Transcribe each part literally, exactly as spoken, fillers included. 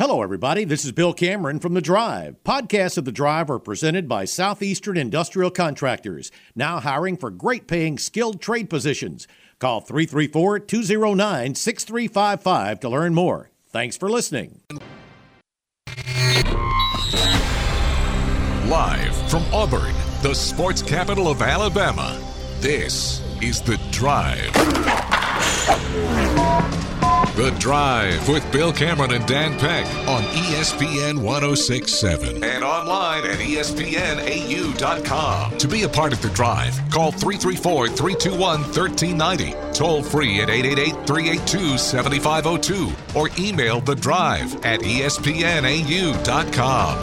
Hello, everybody. This is Bill Cameron from The Drive. Podcasts of The Drive are presented by Southeastern Industrial Contractors, now hiring for great-paying skilled trade positions. Call three three four, two zero nine, six three five five to learn more. Thanks for listening. Live from Auburn, the sports capital of Alabama, this is The Drive. The Drive with Bill Cameron and Dan Peck on E S P N one oh six point seven and online at E S P N A U dot com. To be a part of The Drive, call three three four, three two one, one three nine zero, toll free at eight eight eight, three eight two, seven five zero two, or email The Drive at E S P N A U dot com.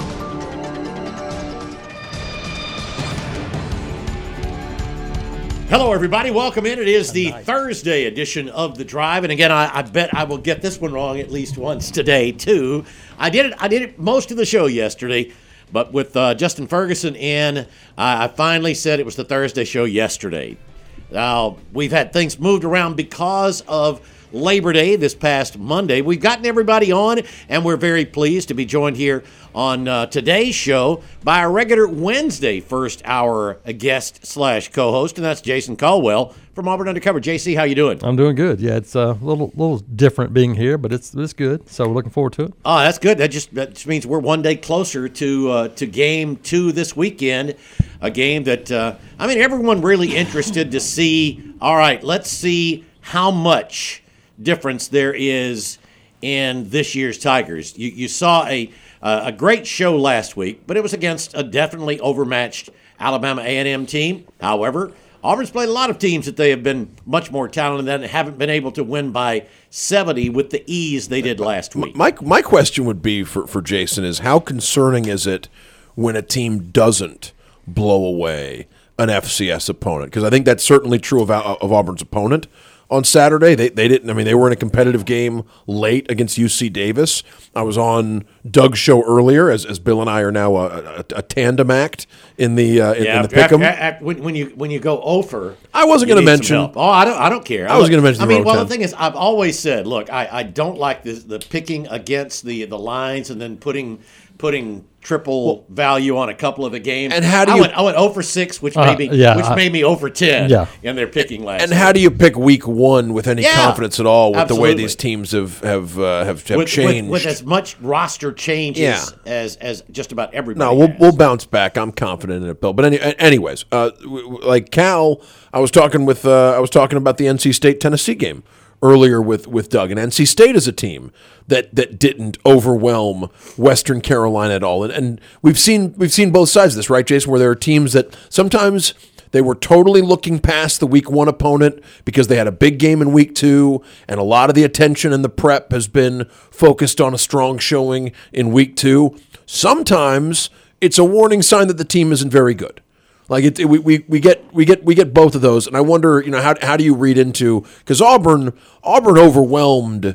Hello, everybody. Welcome in. It is the Thursday edition of The Drive. And again, I, I bet I will get this one wrong at least once today, too. I did it I did it most of the show yesterday, but with uh, Justin Ferguson in, uh, I finally said it was the Thursday show yesterday. Now, we've had things moved around because of Labor Day this past Monday. We've gotten everybody on, and we're very pleased to be joined here on uh, today's show by our regular Wednesday first hour guest slash co-host, and that's Jason Caldwell from Auburn Undercover. J C, how you doing? I'm doing good. Yeah, it's a little little different being here, but it's it's good. So we're looking forward to it. Oh, that's good. That just that just means we're one day closer to uh, to game two this weekend, a game that uh, I mean everyone really interested to see. All right, let's see how much difference there is in this year's Tigers. You you saw a uh, a great show last week, but it was against a definitely overmatched Alabama A and M team. However, Auburn's played a lot of teams that they have been much more talented than and haven't been able to win by seventy with the ease they did last week. My my question would be for, for Jason is how concerning is it when a team doesn't blow away an F C S opponent? Because I think that's certainly true of of Auburn's opponent. On Saturday, they they didn't. I mean, they were in a competitive game late against U C Davis. I was on Doug's show earlier, as as Bill and I are now a, a, a tandem act in the uh, in, yeah, in the pick'em. After, after, when, when you when you go over, I wasn't going to mention. Oh, I don't I don't care. I, I was going to mention. I the mean, well, ten. the thing is, I've always said, look, I, I don't like the the picking against the the lines and then putting putting triple well, value on a couple of the games. And how do I you? Went, I went zero for six, which uh, made me yeah, which I, made me zero for ten. Yeah. in their picking last. And week. how do you pick week one with any yeah, confidence at all with absolutely. the way these teams have have uh, have, have with, changed? With, with as much roster changes yeah. as as just about everybody. No, we'll has. we'll bounce back. I'm confident in it, Bill. But any, anyways, uh, like Cal, I was talking with uh, I was talking about the N C State Tennessee game earlier with, with Doug, and N C State is a team that, that didn't overwhelm Western Carolina at all. And and we've seen we've seen both sides of this, right, Jason, where there are teams that sometimes they were totally looking past the week one opponent because they had a big game in week two, and a lot of the attention and the prep has been focused on a strong showing in week two. Sometimes it's a warning sign that the team isn't very good. Like it, it, we, we we get we get we get both of those, and I wonder, you know, how how do you read into, because Auburn Auburn overwhelmed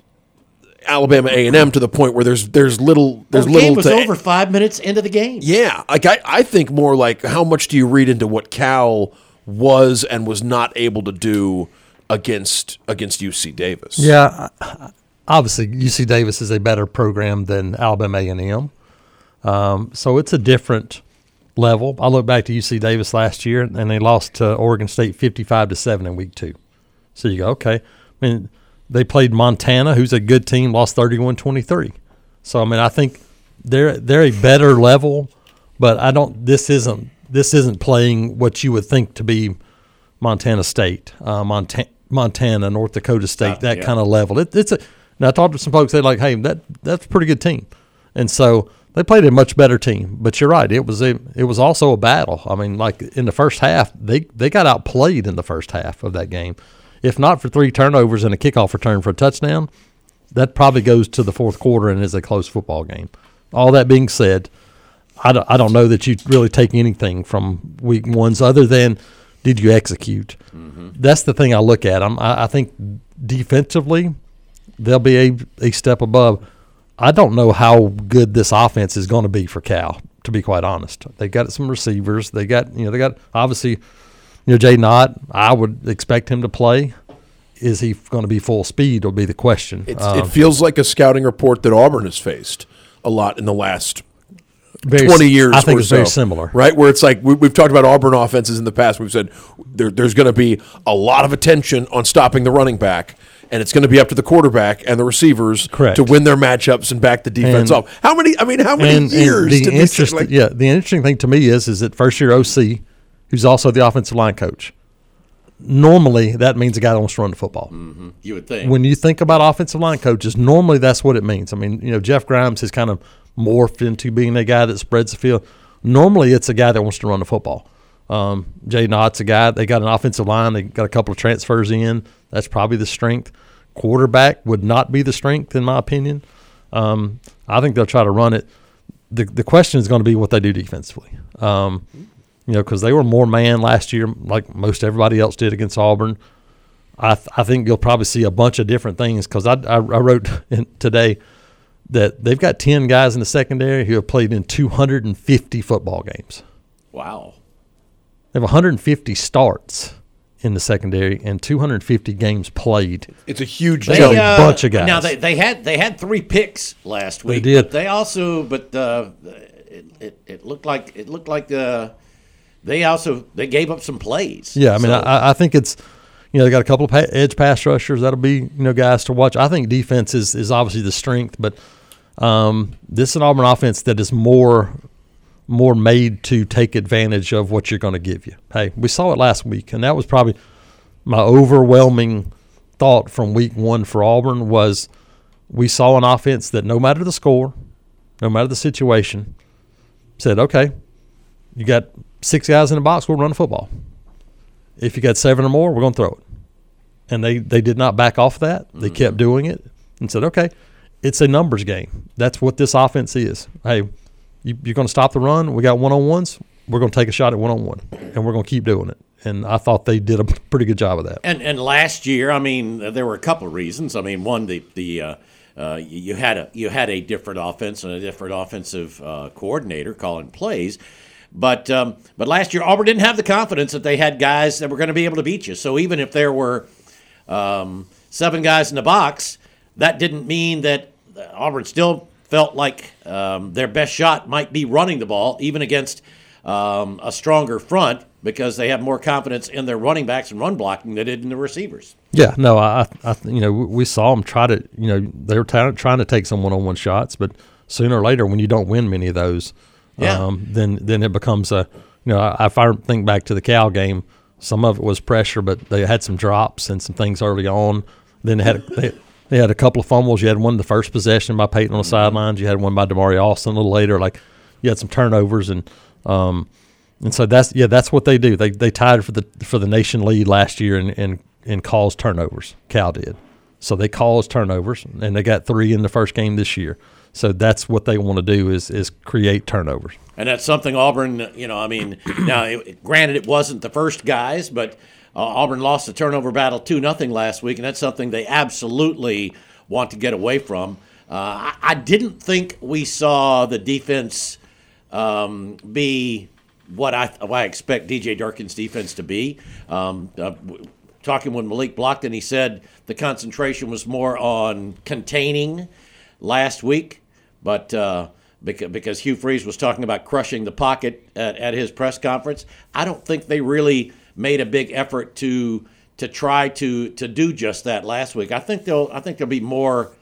Alabama A and M to the point where there's there's little there's well, the little game was to, over five minutes into the game. Yeah, like I, I think more like how much do you read into what Cal was and was not able to do against against U C Davis? Yeah, obviously U C Davis is a better program than Alabama A and M, um, so it's a different level. I look back to U C Davis last year, and they lost to Oregon State fifty-five to seven in week two. So you go, okay. I mean, they played Montana, who's a good team, lost thirty-one twenty-three. So I mean, I think they're they're a better level, but I don't. This isn't this isn't playing what you would think to be Montana State, uh, Montana, Montana, North Dakota State, uh, that yeah. kind of level. It, it's a. Now I talked to some folks. They're like, hey, that that's a pretty good team, and so. They played a much better team, but you're right. It was a, it was also a battle. I mean, like in the first half, they, they got outplayed in the first half of that game. If not for three turnovers and a kickoff return for a touchdown, that probably goes to the fourth quarter and is a close football game. All that being said, I don't, I don't know that you really take anything from week ones other than did you execute. Mm-hmm. That's the thing I look at. I'm, I, I think defensively they'll be a, a step above. I don't know how good this offense is going to be for Cal, to be quite honest. They got some receivers. They got, you know, they got obviously, you know, Jay Knott. I would expect him to play. is he going to be full speed will be the question. It's, um, it feels like a scouting report that Auburn has faced a lot in the last very, twenty years. I think or it's so, very similar. Right? Where it's like we, we've talked about Auburn offenses in the past. We've said there, there's going to be a lot of attention on stopping the running back, and it's going to be up to the quarterback and the receivers Correct. to win their matchups and back the defense And- off. How many? I mean, how many and, years and the did we see, interest, like, yeah, the interesting thing to me is is that first year O C, who's also the offensive line coach, normally that means a guy that wants to run the football. Mm-hmm. You would think. When you think about offensive line coaches, normally that's what it means. I mean, you know, Jeff Grimes has kind of morphed into being a guy that spreads the field. Normally, it's a guy that wants to run the football. Um, Jay Knott's a guy. They got an offensive line. They got a couple of transfers in. That's probably the strength. Quarterback would not be the strength, in my opinion. Um, I think they'll try to run it. The the question is going to be what they do defensively. Um, you know, because they were more man last year, like most everybody else did against Auburn. I th- I think you'll probably see a bunch of different things because I, I, I wrote in today that they've got ten guys in the secondary who have played in two hundred fifty football games. Wow. They have one hundred fifty starts in the secondary and two hundred fifty games played. it's a huge They, jump. a uh, bunch of guys. Now they, they had they had three picks last week. did. But they also, but uh, it, it it looked like it looked like uh, they also they gave up some plays. Yeah, I mean, So- I, I think it's, you know, they got a couple of pa- edge pass rushers. That'll be, you know, guys to watch. I think defense is, is obviously the strength, but um, this is an Auburn offense that is more more made to take advantage of what you're going to give you. Hey, we saw it last week, and that was probably my overwhelming thought from week one for Auburn was we saw an offense that no matter the score, no matter the situation, said, okay, you got six guys in the box, we'll run the football. If you got seven or more, we're going to throw it. And they, they did not back off that. They mm-hmm. kept doing it and said, okay, it's a numbers game. That's what this offense is. Hey, you, you're going to stop the run. We got one-on-ones. We're going to take a shot at one-on-one, and we're going to keep doing it. And I thought they did a pretty good job of that. And and last year, I mean, there were a couple of reasons. I mean, one, the the uh, uh, you had a you had a different offense and a different offensive uh, coordinator calling plays. But um, but last year, Auburn didn't have the confidence that they had guys that were going to be able to beat you. So even if there were um, seven guys in the box, that didn't mean that Auburn still felt like um, their best shot might be running the ball, even against um, a stronger front, because they have more confidence in their running backs and run blocking than they did in the receivers. Yeah, no, I, I you know, we saw them try to, you know, they were t- trying to take some one-on-one shots, but sooner or later, when you don't win many of those, yeah. um, then then it becomes a, you know, if I think back to the Cal game, some of it was pressure, but they had some drops and some things early on. Then they had they, they had a couple of fumbles. You had one in the first possession by Peyton on the mm-hmm. sidelines. You had one by Damari Austin a little later. Like you had some turnovers and. Um, And so that's yeah, that's what they do. They they tied for the for the nation lead last year and and, and caused turnovers. Cal did. So they caused turnovers, and they got three in the first game this year. So that's what they want to do is is create turnovers. And that's something Auburn, you know, I mean, now it, granted it wasn't the first guys, but uh, Auburn lost the turnover battle two nothing last week, and that's something they absolutely want to get away from. Uh, I, I didn't think we saw the defense um, be what I what I expect D J Durkin's defense to be. Um, uh, talking with Malik Blockton, he said the concentration was more on containing last week, but uh, because, because Hugh Freeze was talking about crushing the pocket at, at his press conference, I don't think they really made a big effort to to try to to do just that last week. I think they'll I think there'll be more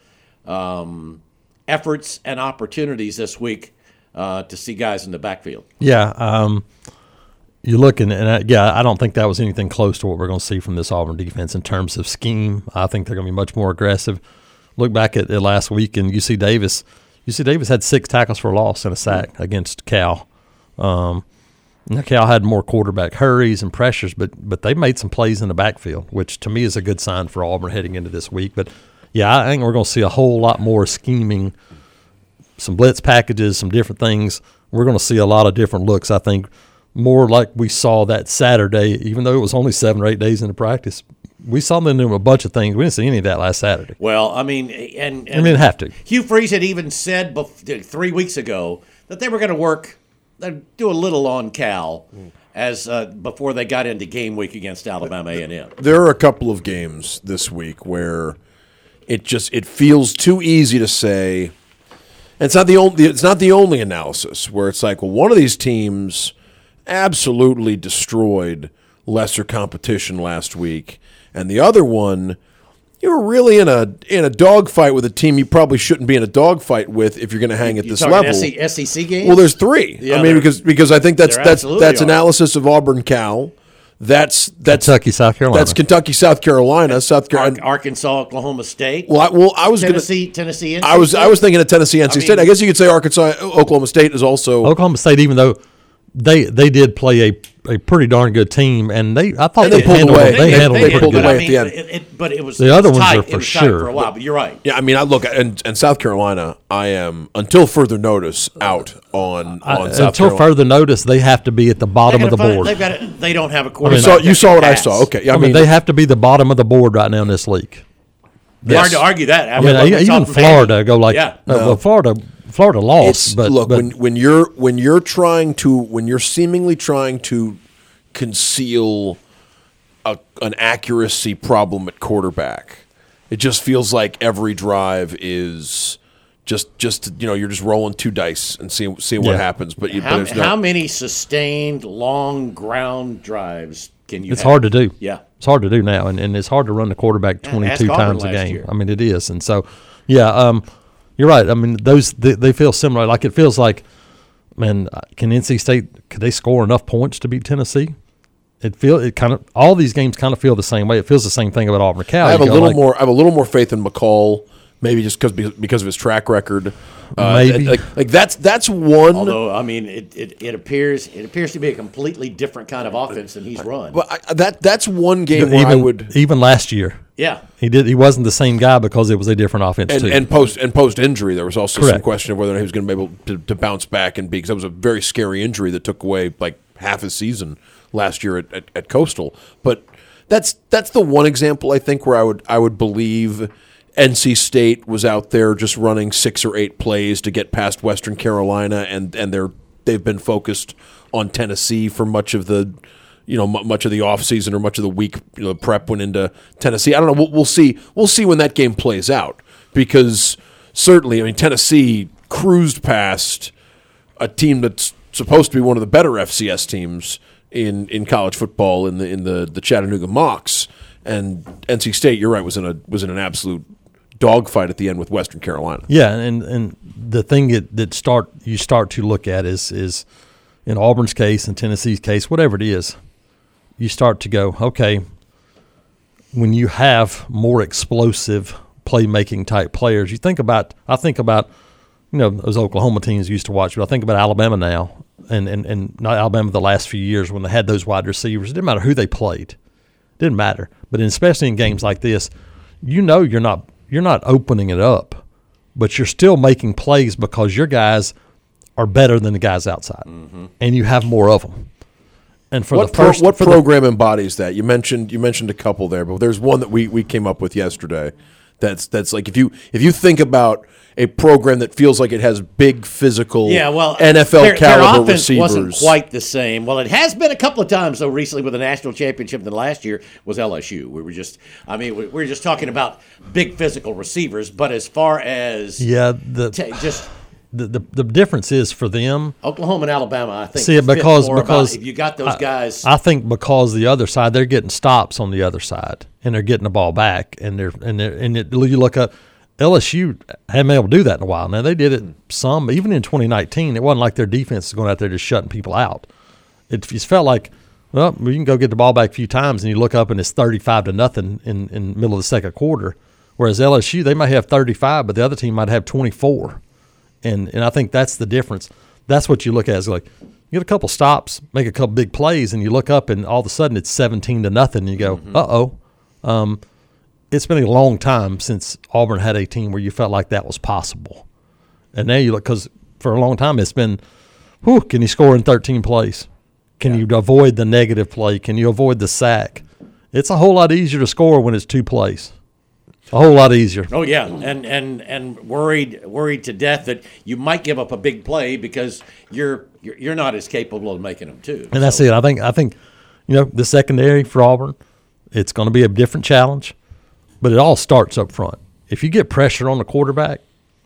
um, efforts and opportunities this week Uh, to see guys in the backfield. Yeah, um, you're looking, and I, yeah, I don't think that was anything close to what we're going to see from this Auburn defense in terms of scheme. I think they're going to be much more aggressive. Look back at, at last week, and U C Davis. U C Davis had six tackles for loss and a sack mm-hmm. against Cal. Um, now Cal had more quarterback hurries and pressures, but but they made some plays in the backfield, which to me is a good sign for Auburn heading into this week. But yeah, I think we're going to see a whole lot more scheming. Some blitz packages, some different things. We're going to see a lot of different looks, I think, more like we saw that Saturday, even though it was only seven or eight days into practice. We saw them do a bunch of things. We didn't see any of that last Saturday. Well, I mean, and, and I mean, have to. Hugh Freeze had even said before, three weeks ago that they were going to work, they'd do a little on Cal, mm. as uh, before they got into game week against Alabama A and M. There are a couple of games this week where it just it feels too easy to say. And it's not the only it's not the only analysis where it's like, well, one of these teams absolutely destroyed lesser competition last week, and the other one, you were really in a in a dogfight with a team you probably shouldn't be in a dogfight with if you're going to hang at You're this talking level. S E C games? Well, there's three. Yeah, I mean, because because I think that's there that's absolutely that's are. analysis of Auburn, Cal. That's that's Kentucky, South Carolina. That's Kentucky, South Carolina, South Carolina. Ar- Arkansas, Oklahoma State. Well, I, well, I was going Tennessee, to. Tennessee, N C I was State. I was thinking of Tennessee, N C I mean- State. I guess you could say Arkansas, Oklahoma State is also. Oklahoma State, even though they they did play a, a pretty darn good team, and they I thought And they, they pulled handled away. it. They, They- handled they it pretty pulled good. but away I at mean, the end. It, it, but it was The it other was ones tight. are It for was tight sure. for a while. But you're right. Yeah, I mean, I look and and South Carolina. I am until further notice out on I- on South until Carolina. further notice, they have to be at the bottom of the Find, board. They've got it, they don't have a You quarterback. saw that you saw can what I pass. saw. Okay, yeah, I, I mean, mean, they have to be the bottom of the board right now in this league. Hard to argue that. I mean, even Florida go like, Yeah. uh, well, Florida, Florida lost, It's, but look, but when when you're when you're trying to when you're seemingly trying to conceal a, an accuracy problem at quarterback, it just feels like every drive is just just you know you're just rolling two dice and seeing seeing what Yeah. happens. But, you, but How, there's no, how many sustained long ground drives can you? it's have? hard to do. Yeah. It's hard to do now, and, and it's hard to run the quarterback ask twenty-two Auburn times a last game. year. I mean, it is, and so yeah, um, you're right. I mean, those they, they feel similar. Like it feels like, man, can N C State could they score enough points to beat Tennessee? It feel it kind of all these games kind of feel the same way. It feels the same thing about Auburn. Cal. I have You a go little like, more. I have a little more faith in McCall, maybe just because because of his track record. Uh, Maybe. like, like that's that's one. Although I mean, it, it, it appears it appears to be a completely different kind of offense than he's run. But I, that that's one game where even I would even last year. yeah. He did. He wasn't the same guy because it was a different offense and, too. and post and post injury. There was also some Correct. question of whether he was going to be able to, to bounce back and be because that was a very scary injury that took away like half his season last year at, at, at Coastal. But that's that's the one example I think where I would I would believe N C State was out there just running six or eight plays to get past Western Carolina, and and they're they've been focused on Tennessee for much of the you know m- much of the offseason or much of the week. You know, prep went into Tennessee. I don't know. We'll, we'll see. We'll see when that game plays out because certainly, I mean, Tennessee cruised past a team that's supposed to be one of the better F C S teams in, in college football in the in the, the Chattanooga Mocs, and N C State. You're right. Was in a was in an absolute dogfight at the end with Western Carolina. Yeah, and and the thing that, that start you start to look at is is in Auburn's case, in Tennessee's case, whatever it is, you start to go, okay, when you have more explosive playmaking type players, you think about I think about you know those Oklahoma teams you used to watch, but I think about Alabama now, and and and not Alabama the last few years when they had those wide receivers. It didn't matter who they played, it didn't matter. But in, especially in games like this, you know you're not. You're not opening it up, but you're still making plays because your guys are better than the guys outside, mm-hmm. and you have more of them. And for what the first, pro, what for program the, embodies that? You mentioned you mentioned a couple there, but there's one that we, we came up with yesterday. That's that's like if you if you think about a program that feels like it has big physical, Yeah, well, N F L their, caliber their offense receivers. wasn't quite the same. Well, it has been a couple of times though recently with the national championship. Than last year was L S U. We were just, I mean, we, we were just talking about big physical receivers. But as far as yeah, the t- just the, the the difference is for them. Oklahoma and Alabama, I think. See it fit because more because about if you got those I, guys. I think because the other side they're getting stops on the other side and they're getting the ball back and they're and they're and it, you look up. L S U hadn't been able to do that in a while. Now, they did it some, even in twenty nineteen. It wasn't like their defense was going out there just shutting people out. It just felt like, well, you can go get the ball back a few times, and you look up and it's thirty-five to nothing in, in the middle of the second quarter. Whereas L S U, they might have thirty-five, but the other team might have twenty-four. And and I think that's the difference. That's what you look at is like, you get a couple stops, make a couple big plays, and you look up and all of a sudden it's seventeen to nothing, and you go, mm-hmm. uh-oh. Um, it's been a long time since Auburn had a team where you felt like that was possible. And now you look, because for a long time it's been, whew, can you score in thirteen plays? Can yeah. you avoid the negative play? Can you avoid the sack? It's a whole lot easier to score when it's two plays. A whole lot easier. Oh yeah, and and and worried worried to death that you might give up a big play because you're you're, you're not as capable of making them too. And that's so. it. I think I think you know the secondary for Auburn, it's going to be a different challenge, but it all starts up front. If you get pressure on the quarterback,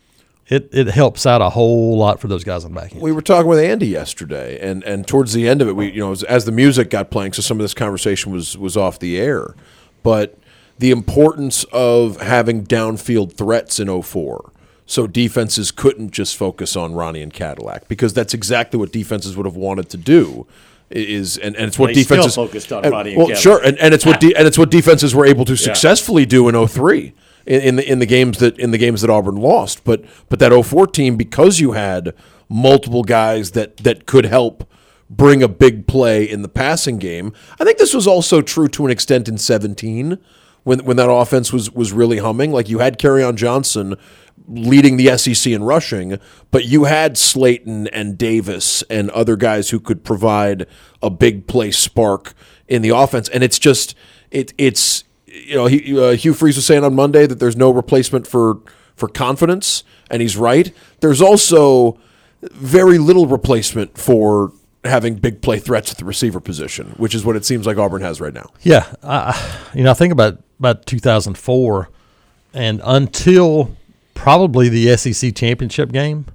it it helps out a whole lot for those guys on the back end. We were talking with Andy yesterday, and, and towards the end of it, we you know as, as the music got playing, so some of this conversation was was off the air, but the importance of having downfield threats in oh four, so defenses couldn't just focus on Ronnie and Cadillac, because that's exactly what defenses would have wanted to do. Is and, and it's what they defenses still focused on and, Ronnie and well, Cadillac. sure, and, and it's what de, and it's what defenses were able to successfully do in oh three. In, in the in the games that in the games that Auburn lost, but but that oh four team, because you had multiple guys that that could help bring a big play in the passing game. I think this was also true to an extent in seventeen when when that offense was was really humming. Like, you had Kerryon Johnson leading the S E C in rushing, but you had Slayton and Davis and other guys who could provide a big play spark in the offense. And it's just it it's. You know, he, uh, Hugh Freeze was saying on Monday that there's no replacement for, for confidence, and he's right. There's also very little replacement for having big play threats at the receiver position, which is what it seems like Auburn has right now. Yeah, I, you know, I think about about two thousand four, and until probably the S E C championship game,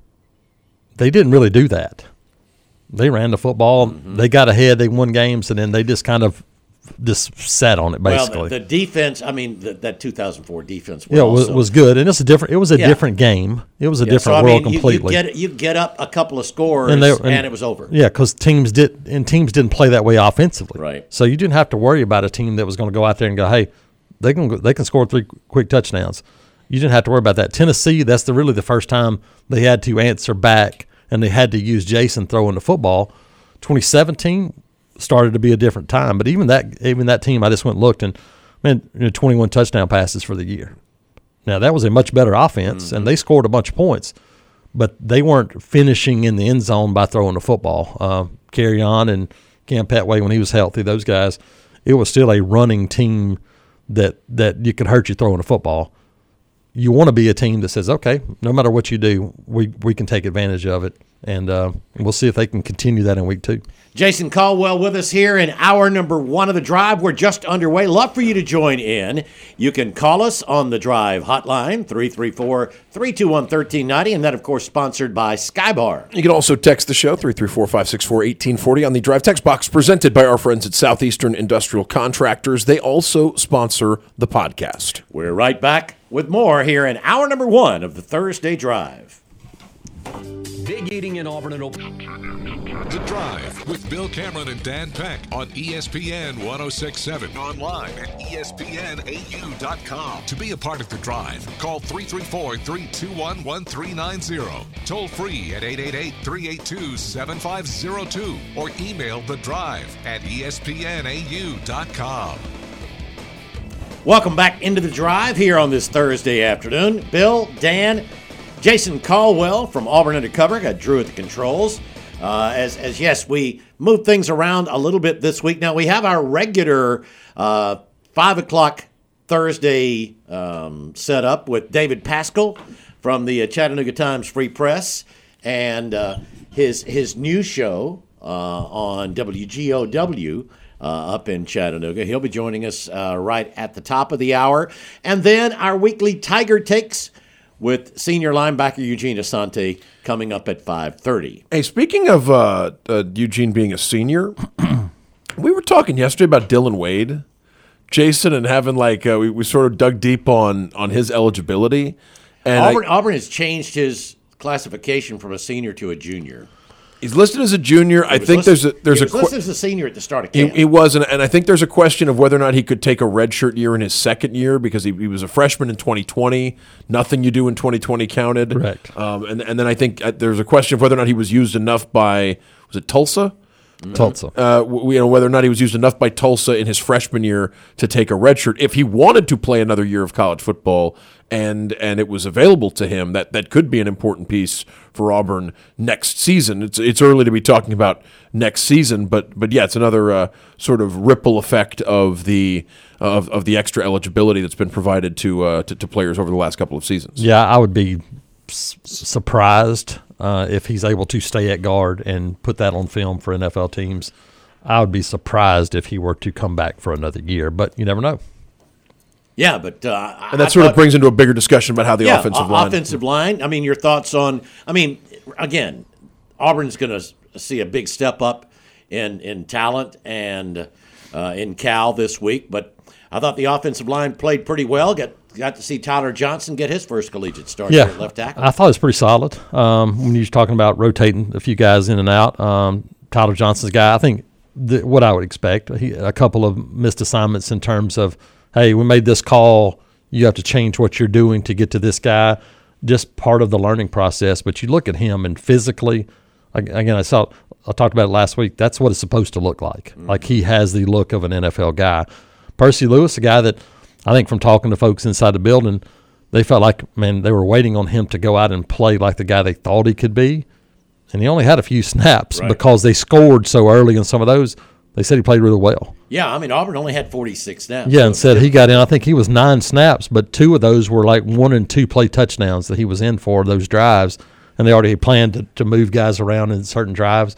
they didn't really do that. They ran the football, mm-hmm. they got ahead, they won games, and then they just kind of just sat on it, basically. Well, the, the defense, I mean, the, that two thousand four defense was yeah, also, was, was good, and it's a different. It was a yeah. different game. It was a yeah, different so, I world mean, completely. You, you, get, you get up a couple of scores, and, they, and, and it was over. Yeah, because teams did, and teams didn't play that way offensively. Right. So you didn't have to worry about a team that was going to go out there and go, hey, they can go, they can score three quick touchdowns. You didn't have to worry about that. Tennessee, that's the really the first time they had to answer back, and they had to use Jason throwing the football. twenty seventeen started to be a different time, but even that even that team, I just went and looked, and man, you know, twenty-one touchdown passes for the year. Now that was a much better offense, mm-hmm. and they scored a bunch of points, but they weren't finishing in the end zone by throwing the football. Uh, Kerryon and Cam Petway, when he was healthy, those guys, it was still a running team that that you could hurt you throwing the football. You want to be a team that says, okay, no matter what you do, we we can take advantage of it, and uh, we'll see if they can continue that in week two. Jason Caldwell with us here in hour number one of The Drive. We're just underway. Love for you to join in. You can call us on the Drive hotline, three three four, three two one, one three nine zero, and that, of course, sponsored by Skybar. You can also text the show, three three four, five six four, one eight four zero on the Drive text box, presented by our friends at Southeastern Industrial Contractors. They also sponsor the podcast. We're right back with more here in hour number one of the Thursday Drive. Big eating in Auburn and Open. The Drive with Bill Cameron and Dan Peck on E S P N one oh six point seven. Online at E S P N A U dot com. To be a part of The Drive, call three three four, three two one, one three nine zero. Toll free at eight eight eight, three eight two, seven five zero two. Or email The Drive at E S P N A U dot com. Welcome back into The Drive here on this Thursday afternoon. Bill, Dan, Jason Caldwell from Auburn Undercover. Got Drew at the controls. Uh, as, as, yes, we moved things around a little bit this week. Now, we have our regular uh, five o'clock Thursday um, set up with David Pascal from the uh, Chattanooga Times Free Press and uh, his, his new show uh, on W G O W uh, up in Chattanooga. He'll be joining us uh, right at the top of the hour. And then our weekly Tiger Takes with senior linebacker Eugene Asante coming up at five thirty. Hey, speaking of uh, uh, Eugene being a senior, we were talking yesterday about Dylan Wade, Jason, and having like uh, we, we sort of dug deep on on his eligibility. And Auburn, I, Auburn has changed his classification from a senior to a junior. He's listed as a junior. I think listed, there's a there's he was a qu- listed as a senior at the start of camp. He, he was, and, and I think there's a question of whether or not he could take a redshirt year in his second year because he, he was a freshman in twenty twenty. Nothing you do in twenty twenty counted. Correct. Um, and and then I think there's a question of whether or not he was used enough by was it Tulsa? Tulsa. Uh, we, you know, whether or not he was used enough by Tulsa in his freshman year to take a redshirt. If he wanted to play another year of college football and and it was available to him, that, that could be an important piece for Auburn next season. It's it's early to be talking about next season, but but yeah, it's another uh, sort of ripple effect of the of, of the extra eligibility that's been provided to, uh, to to players over the last couple of seasons. Yeah, I would be s- surprised uh, if he's able to stay at guard and put that on film for N F L teams. I would be surprised if he were to come back for another year, but you never know. Yeah, but uh, and that I sort thought, of brings into a bigger discussion about how the yeah, offensive o- line. offensive line. I mean, your thoughts on? I mean, again, Auburn's going to see a big step up in in talent and uh, in Cal this week, but I thought the offensive line played pretty well. Got got to see Tyler Johnson get his first collegiate start Yeah, here at left tackle. I thought it was pretty solid. Um, when you're talking about rotating a few guys in and out, um, Tyler Johnson's a guy. I think the, what I would expect. He, a couple of missed assignments in terms of, hey, we made this call. You have to change what you're doing to get to this guy. Just part of the learning process. But you look at him and physically, again, I saw I talked about it last week. That's what it's supposed to look like. Mm-hmm. Like he has the look of an N F L guy. Percy Lewis, a guy that I think from talking to folks inside the building, they felt like, man, they were waiting on him to go out and play like the guy they thought he could be. And he only had a few snaps right. because they scored so early in some of those. They said he played really well. Yeah, I mean, Auburn only had forty-six snaps. Yeah, and said he got in. I think he was nine snaps, but two of those were like one and two play touchdowns that he was in for those drives, and they already planned to, to move guys around in certain drives.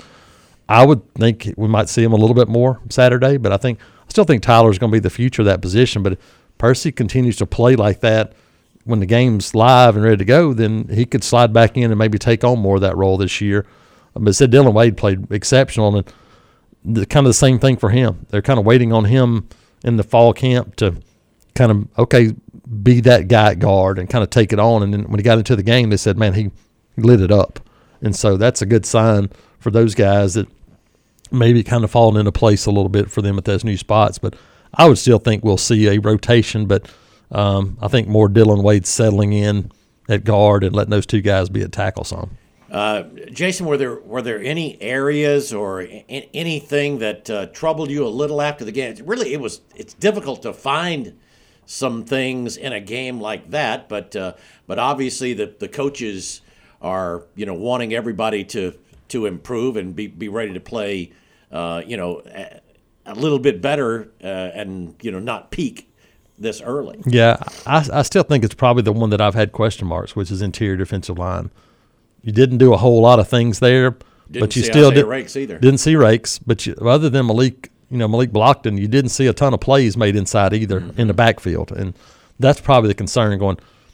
I would think we might see him a little bit more Saturday, but I think I still think Tyler's going to be the future of that position. But if Percy continues to play like that when the game's live and ready to go, then he could slide back in and maybe take on more of that role this year. But it said Dylan Wade played exceptional, and the, kind of the same thing for him. They're kind of waiting on him in the fall camp to kind of, okay, be that guy at guard and kind of take it on. And then when he got into the game, they said, man, he lit it up. And so that's a good sign for those guys that maybe kind of falling into place a little bit for them at those new spots. But I would still think we'll see a rotation, but um, I think more Dylan Wade settling in at guard and letting those two guys be at tackle some. Uh, Jason, were there were there any areas or a- anything that uh, troubled you a little after the game? It's really, it was it's difficult to find some things in a game like that, but uh, but obviously the the coaches are you know wanting everybody to to improve and be, be ready to play uh, you know a, a little bit better uh, and you know not peak this early. Yeah, I, I still think it's probably the one that I've had question marks, which is interior defensive line. You didn't do a whole lot of things there, Didn't but you see still Isaiah did, Rakes either. didn't see Rakes. But you, other than Malik, you know Malik Blockton, you didn't see a ton of plays made inside either mm-hmm. in the backfield, and that's probably the concern. Going,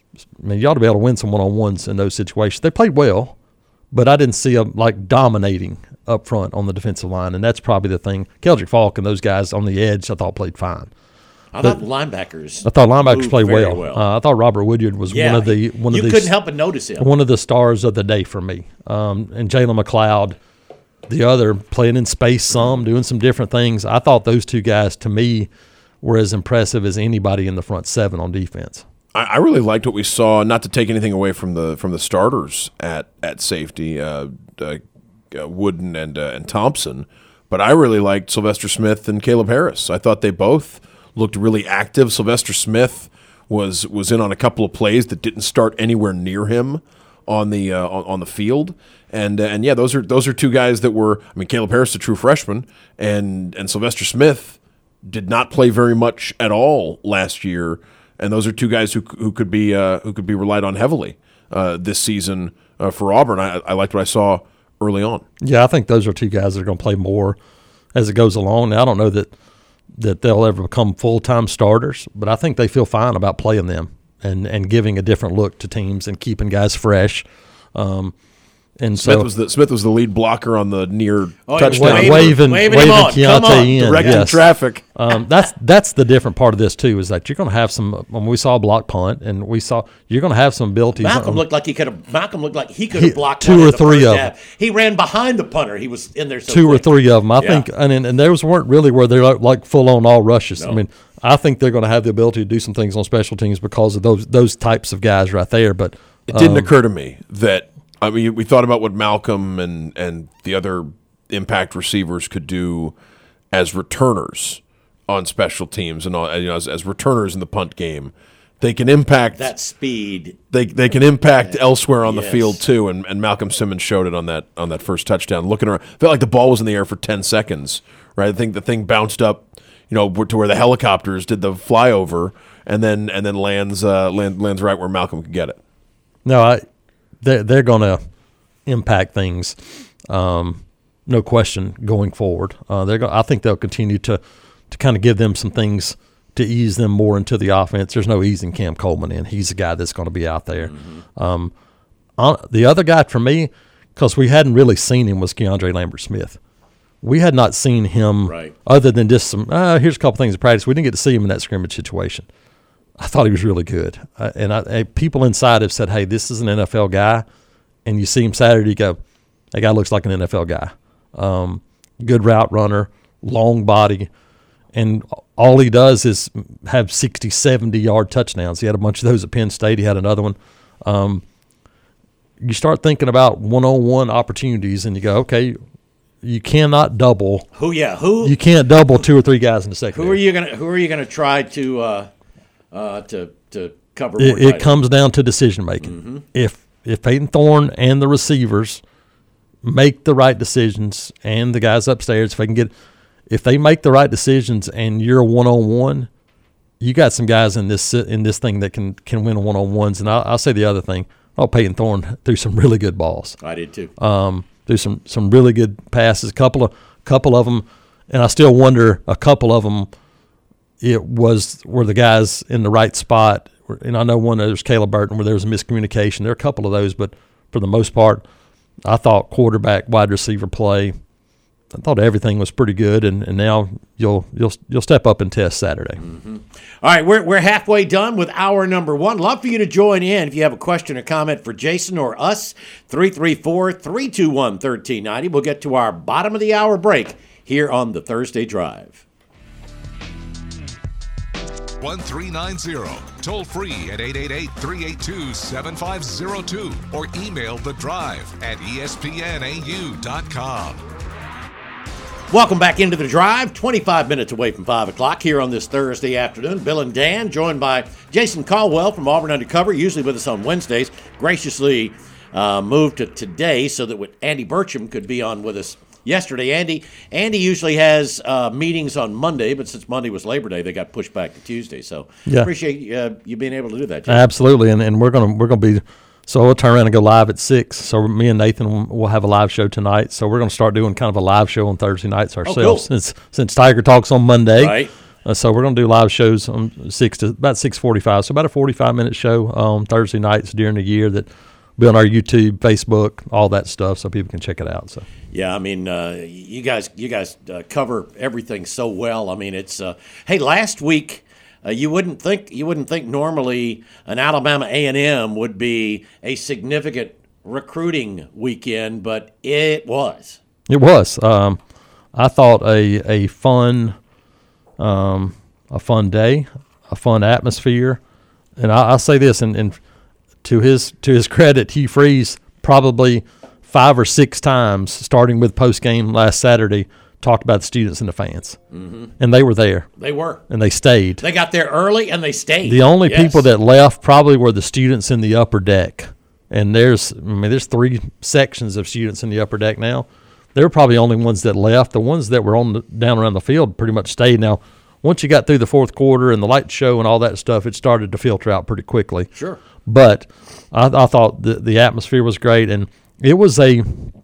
I mean, you ought to be able to win some one on ones in those situations. They played well, but I didn't see them like dominating up front on the defensive line, and that's probably the thing. Keldrick Falk and those guys on the edge, I thought played fine. I thought linebackers. I thought linebackers moved played very well. well. Uh, I thought Robert Woodyard was Yeah, one of the one you of the couldn't help but notice him. one of the stars of the day for me. Um, and Jalen McLeod, the other, playing in space some, doing some different things. I thought those two guys, to me, were as impressive as anybody in the front seven on defense. I, I really liked what we saw. Not to take anything away from the from the starters at at safety, uh, uh, uh, Wooden and uh, and Thompson, but I really liked Sylvester Smith and Caleb Harris. I thought they both looked really active. Sylvester Smith was was in on a couple of plays that didn't start anywhere near him on the uh, on, on the field, and uh, and yeah, those are those are two guys that were. I mean, Caleb Harris, a true freshman, and and Sylvester Smith did not play very much at all last year, and those are two guys who who could be uh, who could be relied on heavily uh, this season uh, for Auburn. I, I liked what I saw early on. Yeah, I think those are two guys that are going to play more as it goes along. Now, I don't know that. that they'll ever become full-time starters, but I think they feel fine about playing them and, and giving a different look to teams and keeping guys fresh. Um, and Smith so was the Smith was the lead blocker on the near Oh, touchdown, waving- waving, waving waving him on. Come on. Keontae in. directing yes. traffic. Um, that's that's the different part of this too. Is that you're going to have some. When we saw a block punt, and we saw you're going to have some abilities. Malcolm um, looked like he could have. Malcolm looked like he could He- have blocked two one in or the three first of half. He ran behind the punter. He was in there. So two or quick. three of them. I Yeah. think, and and those weren't really where they're like, like full on all rushes. I No. mean, I think they're going to have the ability to do some things on special teams because of those those types of guys right there. But It didn't um, occur to me that I mean we thought about what Malcolm and and the other impact receivers could do as returners on special teams and all, you know as, as returners in the punt game. They can impact That speed. they they can impact elsewhere on the Yes. field too, and, and Malcolm Simmons showed it on that on that first touchdown. Looking around, felt like the ball was in the air for ten seconds. Right, I think the thing bounced up, you know, to where the helicopters did the flyover and then and then lands uh, land, lands right where Malcolm could get it. No, I, they're, they're going to impact things, um, no question, going forward. Uh, they're go- I think they'll continue to, to kind of give them some things to ease them more into the offense. There's no easing Cam Coleman in. He's the guy that's going to be out there. Mm-hmm. Um, uh, the other guy for me, because we hadn't really seen him, was Keandre Lambert-Smith. We had not seen him right. other than just some, uh, here's a couple things in practice. We didn't get to see him in that scrimmage situation. I thought he was really good. Uh, and I, I, people inside have said, hey, this is an N F L guy. And you see him Saturday, you go, that guy looks like an N F L guy. Um, good route runner, long body. And all he does is have sixty, seventy-yard touchdowns. He had a bunch of those at Penn State. He had another one. Um, you start thinking about one-on-one opportunities, and you go, okay, you cannot double. Who? Yeah. Who? You can't double two or three guys in the secondary. Who are you gonna? Who are you gonna try to uh, uh, to to cover? More It, it comes down to decision making. Mm-hmm. If if Peyton Thorne and the receivers make the right decisions, and the guys upstairs, if they can get, if they make the right decisions, and you're a one on one, you got some guys in this in this thing that can can win one on ones. And I'll, I'll say the other thing. Oh, Peyton Thorne threw some really good balls. I did too. Um, threw some some really good passes. A couple of couple of them, and I still wonder a couple of them. It was were the guys in the right spot. And I know one there's Caleb Burton where there was a miscommunication. There are a couple of those, but for the most part, I thought quarterback, wide receiver play. I thought everything was pretty good, and, and now you'll you'll you'll step up and test Saturday. Mm-hmm. All right, we're we're halfway done with hour number one. Love for you to join in if you have a question or comment for Jason or us. three three four, three two one, one three nine zero. We'll get to our bottom of the hour break here on the Thursday Drive. one three nine zero. Toll free at eight eight eight, three eight two, seven five zero two or email the drive at E S P N A U dot com. Welcome back into the drive, twenty-five minutes away from five o'clock here on this Thursday afternoon. Bill and Dan, joined by Jason Caldwell from Auburn Undercover, usually with us on Wednesdays, graciously uh, moved to today so that Andy Burcham could be on with us yesterday. Andy Andy usually has uh, meetings on Monday, but since Monday was Labor Day, they got pushed back to Tuesday. So Yeah. appreciate uh, you being able to do that, Jason. Absolutely, and and we're gonna we're gonna be. So we'll turn around and go live at six. So me and Nathan will have a live show tonight. So we're going to start doing kind of a live show on Thursday nights ourselves. cool. Since since Tiger Talks on Monday, Right. Uh, so we're going to do live shows on six to about six forty-five. So about a forty-five minute show on Thursday nights during the year that will be on our YouTube, Facebook, all that stuff, so people can check it out. So Yeah, I mean, uh, you guys, you guys uh, cover everything so well. I mean, it's uh, hey, last week. Uh, you wouldn't think you wouldn't think normally an Alabama A and M would be a significant recruiting weekend, but it was. it was. Um, I thought a a fun, um, a fun day, a fun atmosphere, and I, I'll say this, and, and to his to his credit, Hugh Freeze probably five or six times, starting with post game last Saturday, talked about the students and the fans, mm-hmm. and they were there. They were. And they stayed. They got there early and they stayed. The only Yes. people that left probably were the students in the upper deck. And there's, I mean, there's three sections of students in the upper deck now. They were probably the only ones that left. The ones that were on the, down around the field pretty much stayed. Now, once you got through the fourth quarter and the light show and all that stuff, it started to filter out pretty quickly. Sure. But I, I thought the the atmosphere was great, and it was a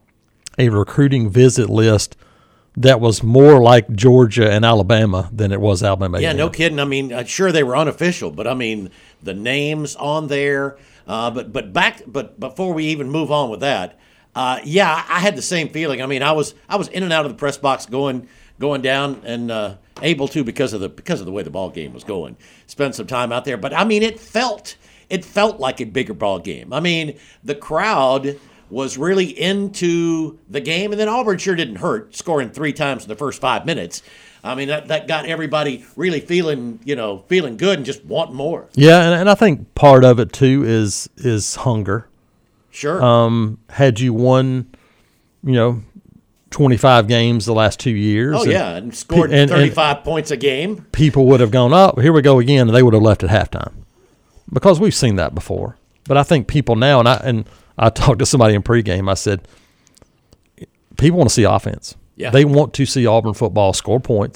a recruiting visit list that was more like Georgia and Alabama than it was Alabama. Yeah, A and no M. kidding. I mean, uh, sure they were unofficial, but I mean the names on there. Uh, but but back but before we even move on with that, uh, yeah, I had the same feeling. I mean, I was I was in and out of the press box going going down and uh, able to because of the because of the way the ball game was going. Spend some time out there, but I mean, it felt it felt like a bigger ball game. I mean, the crowd was really into the game, and then Auburn sure didn't hurt, scoring three times in the first five minutes. I mean, that, that got everybody really feeling, you know, feeling good and just wanting more. Yeah, and, and I think part of it too is is hunger. Sure. Um, had you won, you know, twenty-five games the last two years, oh, and yeah, and scored and- and- thirty-five points a game. people would have gone, oh, here we go again, and they would have left at halftime, because we've seen that before. But I think people now, and I and I talked to somebody in pregame, I said, people want to see offense. Yeah. They want to see Auburn football score points,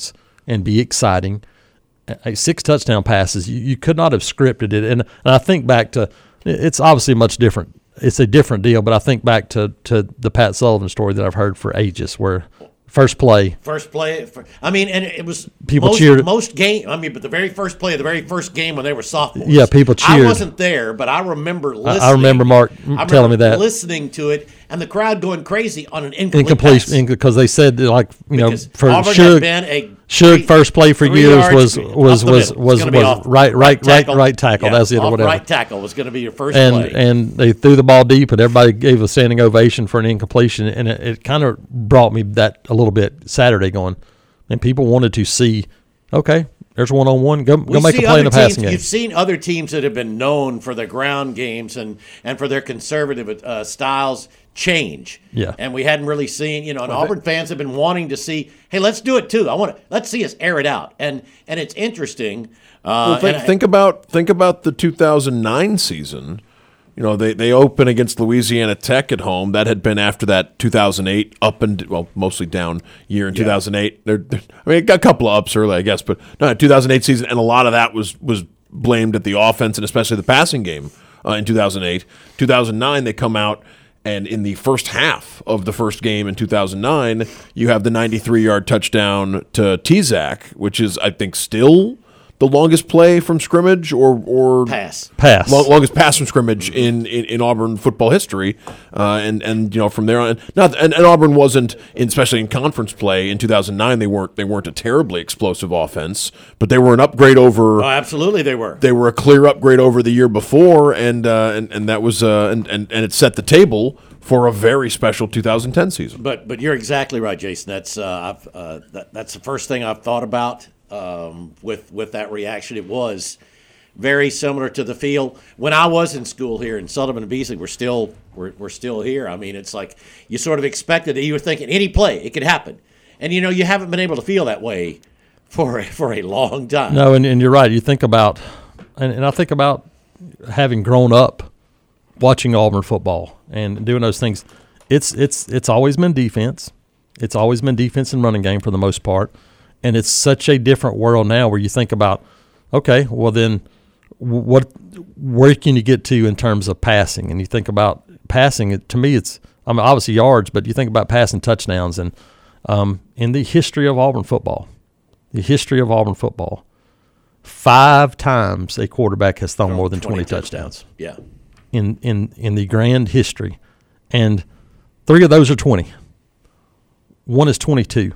and be exciting. Uh, Six touchdown passes, you, you could not have scripted it. And, and I think back to it's obviously much different. It's a different deal, but I think back to, to the Pat Sullivan story that I've heard for ages where first play. First play. I mean, and it was people most, cheered. Most game. I mean, but the very first play of the very first game when they were sophomores. Yeah, people cheered. I wasn't there, but I remember listening. I, I remember Mark I remember telling me that. listening to it, and the crowd going crazy on an incomplete, Incomplete, pass. because they said, like, you know, Because for Auburn Suge, had been a Suge three- first play for three years yards was up was the was middle. was, It's gonna be was off right right right right tackle. Yeah, That's it or off whatever. Right tackle was going to be your first and play. and they threw the ball deep, and everybody gave a standing ovation for an incompletion, and it, it kind of brought me that a little bit Saturday going, and people wanted to see, okay, there's one on one, go We go make a see play in the other teams- passing game. You've seen other teams that have been known for their ground games and, and for their conservative uh, styles change. Yeah. And we hadn't really seen, you know, and Auburn fans have been wanting to see, hey, let's do it too. I want to let's see us air it out. And and it's interesting. Uh, Well, think, and I- think about think about the two thousand nine season. You know, they, they open against Louisiana Tech at home. That had been after that two thousand eight up and well, mostly down year in two thousand eight. They're, they're, I mean, it got a couple of ups early, I guess, but no, two thousand eight season, and a lot of that was was blamed at the offense and especially the passing game uh, in two thousand eight. two thousand nine, they come out. And in the first half of the first game in two thousand nine, you have the ninety-three yard touchdown to T-Zac, which is, I think, still the longest play from scrimmage or or pass. Pass. Long, longest pass from scrimmage in, in, in Auburn football history, uh, and and you know from there on, not and, and Auburn wasn't, in, especially in conference play in two thousand nine, they weren't they weren't a terribly explosive offense, but they were an upgrade over. Oh, absolutely, they were. They were a clear upgrade over the year before, and uh, and and that was uh, and, and and it set the table for a very special two thousand ten season. But but you're exactly right, Jason. That's uh, I've, uh, that, that's the first thing I've thought about um, with with that reaction. It was very similar to the feel when I was in school here, and Sullivan and Beasley were still we're, we're still here. I mean, it's like you sort of expected it. You were thinking any play it could happen, and you know you haven't been able to feel that way for for a long time. No, and, and you're right. You think about, and, and I think about having grown up watching Auburn football and doing those things. It's it's it's always been defense. It's always been defense and running game for the most part. And it's such a different world now where you think about, okay, well then what where can you get to in terms of passing? And you think about passing, it, to me it's I mean obviously yards, but you think about passing touchdowns. And um, in the history of Auburn football, the history of Auburn football, five times a quarterback has thrown more than twenty, twenty touchdowns. touchdowns. Yeah. In, in, in the grand history. And three of those are twenty. One is twenty-two.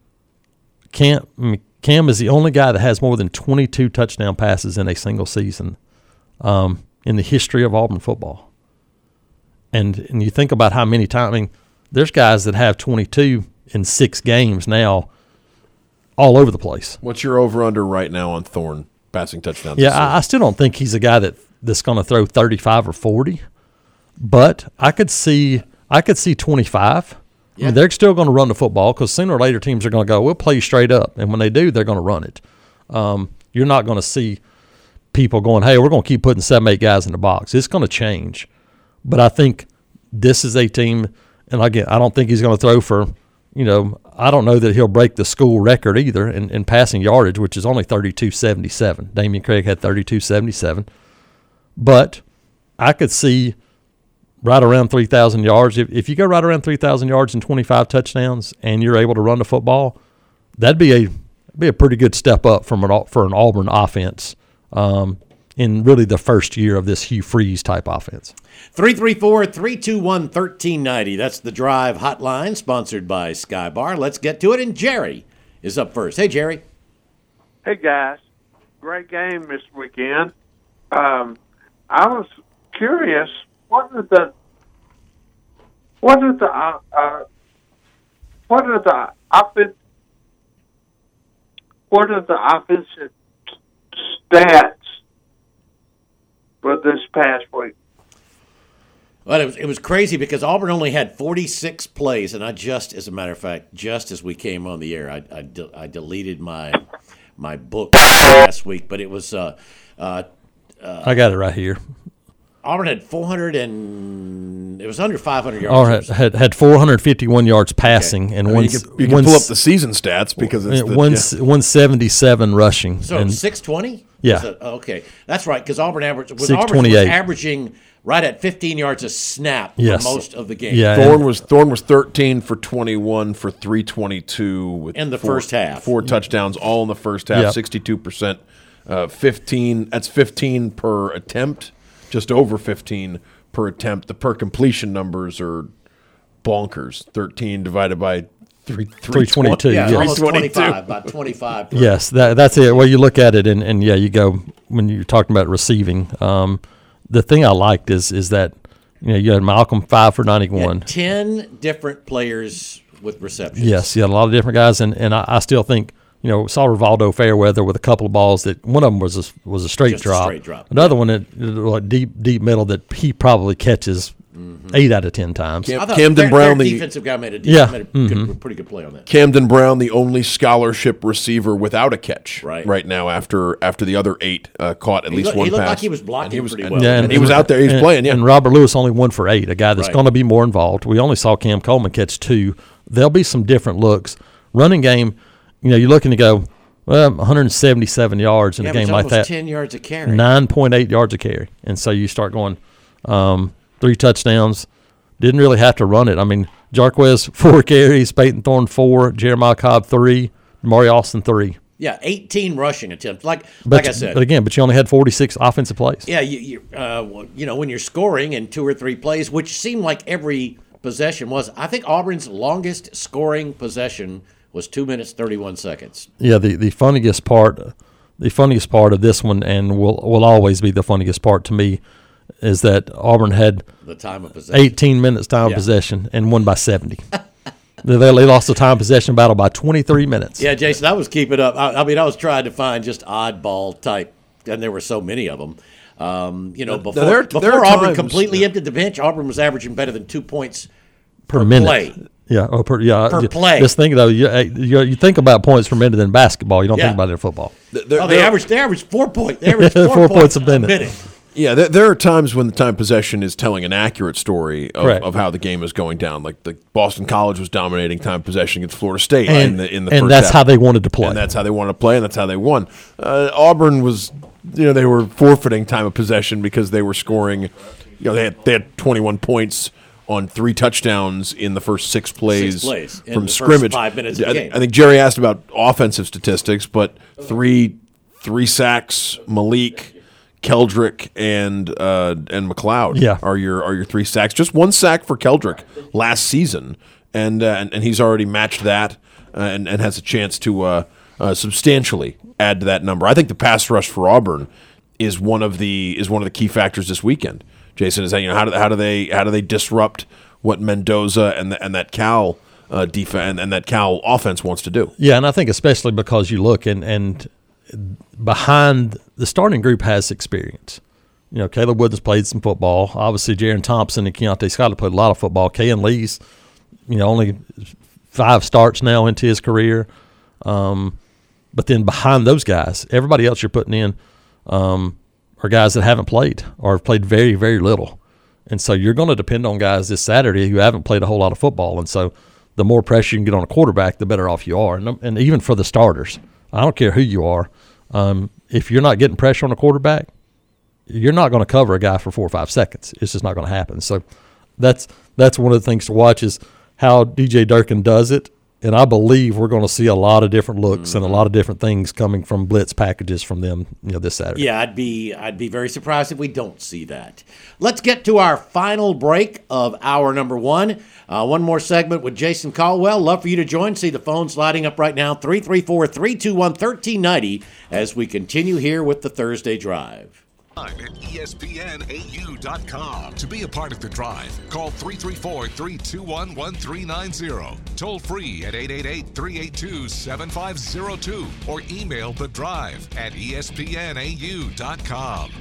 Cam, I mean, Cam is the only guy that has more than twenty-two touchdown passes in a single season um, in the history of Auburn football. And and you think about how many times, I mean, there's guys that have twenty-two in six games now all over the place. What's your over-under right now on Thorne passing touchdowns? Yeah, I, I still don't think he's a guy that, that's going to throw thirty-five or forty, but I could see I could see twenty-five. Yeah. I mean, they're still going to run the football because sooner or later teams are going to go, we'll play you straight up. And when they do, they're going to run it. Um, you're not going to see people going, hey, we're going to keep putting seven, eight guys in the box. It's going to change. But I think this is a team, and again, I don't think he's going to throw for, you know, I don't know that he'll break the school record either in, in passing yardage, which is only thirty-two seventy-seven. Damian Craig had thirty-two seventy-seven. But I could see right around three thousand yards. If, if you go right around three thousand yards and twenty-five touchdowns and you're able to run the football, that'd be a be a pretty good step up from an, for an Auburn offense um, in really the first year of this Hugh Freeze type offense. three three four, three two one, one three nine zero. That's the Drive hotline, sponsored by Sky Bar. Let's get to it, and Jerry is up first. Hey, Jerry. Hey, guys. Great game this weekend. Um, I was curious, what did the what did the uh, uh, what did the offense what are the offensive stats for this past week? Well, it was, it was crazy because Auburn only had forty-six plays, and I just, as a matter of fact, just as we came on the air, I, I, de- I deleted my my book last week, but it was uh, uh, I got it right here. Auburn had four hundred and it was under five hundred yards. Auburn had, had, had four hundred fifty-one yards passing okay. and I mean, one. You can, you can pull up the season stats because it's the, one, yeah. one seventy-seven rushing. So six twenty. Yeah. It, okay, that's right. Because Auburn averaged was Auburn was averaging right at fifteen yards a snap yes. for most of the game. Yeah, Thorne was Thorne was thirteen for twenty-one for three twenty-two with in the four, first half. Four touchdowns all in the first half, yep. sixty-two percent, uh, fifteen. That's fifteen per attempt, just over fifteen per attempt. The per completion numbers are bonkers. thirteen divided by three, three twenty-two. Yeah, yes. almost twenty-five, about twenty-five. Per. Yes, that, that's it. Well, you look at it, and, and yeah, you go when you're talking about receiving. Um, the thing I liked is is that you know you had Malcolm five for ninety-one. Ten different players with receptions. Yes, you had a lot of different guys, and, and I, I still think you know saw Rivaldo Fairweather with a couple of balls that one of them was a, was a straight Just drop. A straight drop. Another yeah. one that like deep deep middle that he probably catches. Mm-hmm. Eight out of ten times. Cam- I thought Camden their, Brown, their the defensive guy, made a, yeah. made a mm-hmm. good, pretty good play on that. Camden Brown, the only scholarship receiver without a catch right, right now after after the other eight uh, caught at he least looked, one he looked pass. like he was blocking he was, pretty and, well. Yeah, and, and he was out there. He was and, playing. Yeah. And Robert Lewis only one for eight. A guy that's right. going to be more involved. We only saw Cam Coleman catch two. There'll be some different looks. Running game, you know, you're looking to go well, one hundred seventy-seven yards in yeah, a game it's like that. ten yards a carry. nine point eight yards a carry. And so you start going um, three touchdowns. Didn't really have to run it. I mean, Jarquez, four carries, Peyton Thorne, four, Jeremiah Cobb, three, Maury Austin, three. Yeah, eighteen rushing attempts. Like but, like I said. But again, but you only had forty-six offensive plays. Yeah, you you, uh, you know, when you're scoring in two or three plays, which seemed like every possession was, I think Auburn's longest scoring possession was two minutes, thirty-one seconds. Yeah, the, the funniest part, the funniest part of this one, and will will always be the funniest part to me, is that Auburn had the time of possession. eighteen minutes time yeah. of possession and won by seventy. they, they lost the time possession battle by twenty-three minutes. Yeah, Jason, I was keeping up. I, I mean, I was trying to find just oddball type, and there were so many of them. Um, you know, before, there, before there Auburn times, completely yeah. emptied the bench, Auburn was averaging better than two points per, per minute. play. Yeah, oh, per, yeah. Per play. Just think though, you, you you think about points per minute in basketball. You don't Yeah. think about it in football. There- Oh, they there- averaged they averaged four points. They averaged four, Four points, points a minute. Yeah, there, there are times when the time possession is telling an accurate story of, Correct. of how the game is going down. Like the Boston College was dominating time possession against Florida State And, in the in the and first that's half. how they wanted to play. And that's how they wanted to play, and that's how they won. Uh, Auburn was, you know, they were forfeiting time of possession because they were scoring. You know, they had they had twenty-one points on three touchdowns in the first six plays, Six plays in from the first scrimmage. five minutes of the I, game. I think Jerry asked about offensive statistics, but three three sacks, Malik, Keldrick, and uh, and McLeod Yeah. are your are your three sacks. Just one sack for Keldrick last season, and uh, and, and he's already matched that, uh, and and has a chance to uh, uh, substantially add to that number. I think the pass rush for Auburn is one of the is one of the key factors this weekend. Jason, is that you know how do how do they how do they disrupt what Mendoza and the, and that Cal uh, defense and, and that Cal offense wants to do? Yeah, and I think especially because you look and and behind the starting group has experience. You know, Caleb Woods has played some football. Obviously, Jaron Thompson and Keontae Scott have played a lot of football. Kayan Lee's, you know, only five starts now into his career. Um, but then behind those guys, everybody else you're putting in um, are guys that haven't played or have played very, very little. And so you're going to depend on guys this Saturday who haven't played a whole lot of football. And so the more pressure you can get on a quarterback, the better off you are. And, and even for the starters, I don't care who you are. Um, if you're not getting pressure on a quarterback, you're not going to cover a guy for four or five seconds. It's just not going to happen. So that's that's one of the things to watch is how D J Durkin does it. And I believe we're going to see a lot of different looks mm-hmm. and a lot of different things coming from blitz packages from them, you know, this Saturday. Yeah, I'd be I'd be very surprised if we don't see that. Let's get to our final break of hour number one. Uh, one more segment with Jason Caldwell. Love for you to join. See the phones lighting up right now, three three four, three two one, one three nine zero, as we continue here with the Thursday Drive. At E S P N A U dot com. To be a part of the drive, call three three four, three two one, one three nine zero. Toll free at eight eight eight, three eight two, seven five zero two or email the drive at E S P N A U dot com.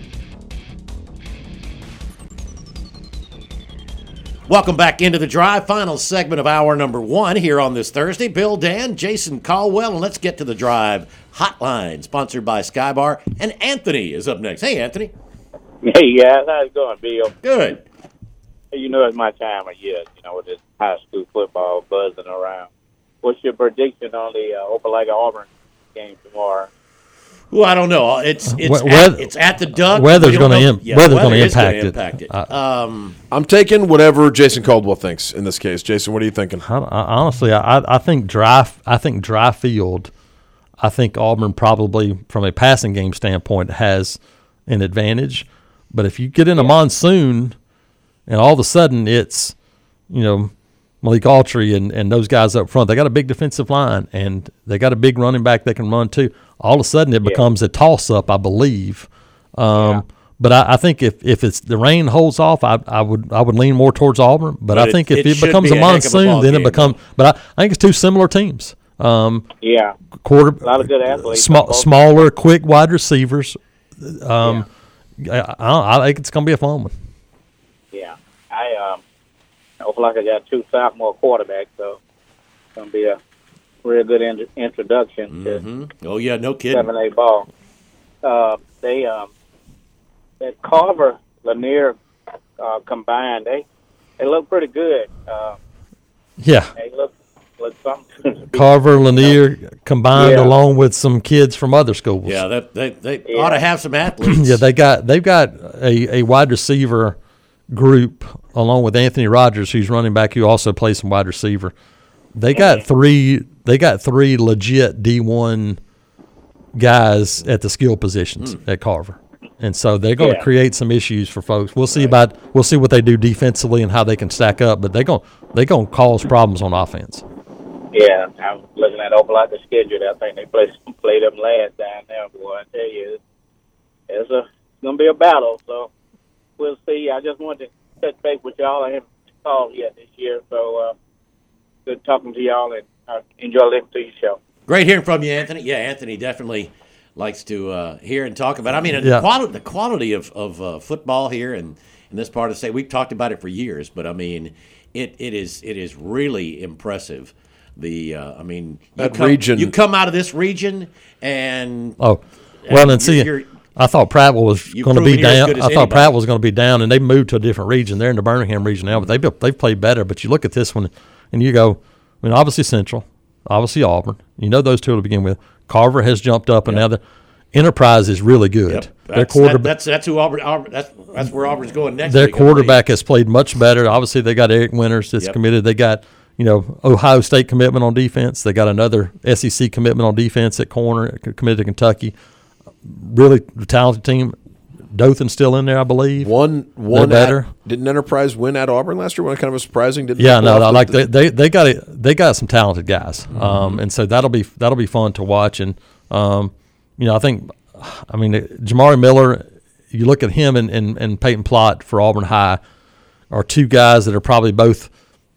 Welcome back into the drive. Final segment of hour number one here on this Thursday. Bill Dan, Jason Caldwell, and let's get to the drive hotline, sponsored by Skybar. And Anthony is up next. Hey, Anthony. Hey guys, how's it going, Bill? Good. Hey, you know it's my time of year, you know, with this high school football buzzing around. What's your prediction on the uh, Opelika Auburn game tomorrow? Well, I don't know. It's it's, We- at, weather- it's at the Duck. weather's We don't gonna know- im- yeah, weather's weather gonna is gonna impact it. impact it. I- Um, I'm taking whatever Jason Caldwell thinks in this case. Jason, what are you thinking? I, I, honestly, I, I think dry. I think dry field. I think Auburn probably, from a passing game standpoint, has an advantage. But if you get in a monsoon, and all of a sudden it's, you know, Malik Autry and, and those guys up front, they got a big defensive line and they got a big running back that can run too. All of a sudden it becomes a toss up, I believe. Um, yeah. But I, I think if, if it's the rain holds off, I, I would I would lean more towards Auburn. But, But I it- think if it it, should becomes be a a heck of a monsoon, ball then game, it becomes. But I, I think it's two similar teams. Um, Yeah, quarter a lot of good athletes. small, both. smaller, quick wide receivers. Um, I, I, I think it's going to be a fun one. Yeah, I um, Opelika got two sophomore quarterbacks, so it's gonna be a real good in- introduction to mhm. Oh yeah, no kidding. seven A ball. Uh, they um, that Carver Lanier uh, combined, they they look pretty good. Uh, Yeah, they look look something. Carver, Lanier combined Yeah. along with some kids from other schools. Yeah, that they they Yeah. ought to have some athletes. Yeah, they got they've got a, a wide receiver group along with Anthony Rogers, who's running back, who also plays some wide receiver. They got three. They got three legit D one guys at the skill positions Mm. at Carver, and so they're going to Yeah. create some issues for folks. We'll see about we'll see what they do defensively and how they can stack up, but they're going they going to cause problems on offense. Yeah, I'm looking at Opelika's schedule. I think they play played them last down there, boy. I tell you, it's, it's a it's gonna be a battle. So we'll see. I just wanted to touch base with y'all. I haven't called yet this year, so uh, good talking to y'all, and I enjoy listening to your show. Great hearing from you, Anthony. Yeah, Anthony definitely likes to uh, hear and talk about. I mean, Yeah. the quality the quality of of uh, football here and in this part of the state. We've talked about it for years, but I mean, it it is it is really impressive. The uh, I mean, you That come, region- You come out of this region, and Oh, well, and and see, you're- I thought Prattville was You've going to be proven you're as down. good as I thought anybody. Prattville was going to be down, and they moved to a different region. They're in the Birmingham region now, but they've they've played better. But you look at this one, and you go, I mean, obviously Central, obviously Auburn. You know those two to begin with. Carver has jumped up, and now the Enterprise is really good. Yep. Their That's, quarterback. that, that's that's who Auburn, Auburn that's that's where Auburn's going next. Their week, I believe. quarterback has played much better. Obviously, they got Eric Winters that's Yep. committed. They got, you know, Ohio State commitment on defense. They got another S E C commitment on defense at corner, committed to Kentucky. Really talented team. Dothan's still in there, I believe. One one They're better. At, didn't Enterprise win at Auburn last year? One kind of a surprising. Didn't Yeah, they no, pull no, off like the- they, they they got it. They got some talented guys, um, and so that'll be that'll be fun to watch. And um, you know, I think, I mean, Jamari Miller. You look at him and, and, and Peyton Plott for Auburn High are two guys that are probably both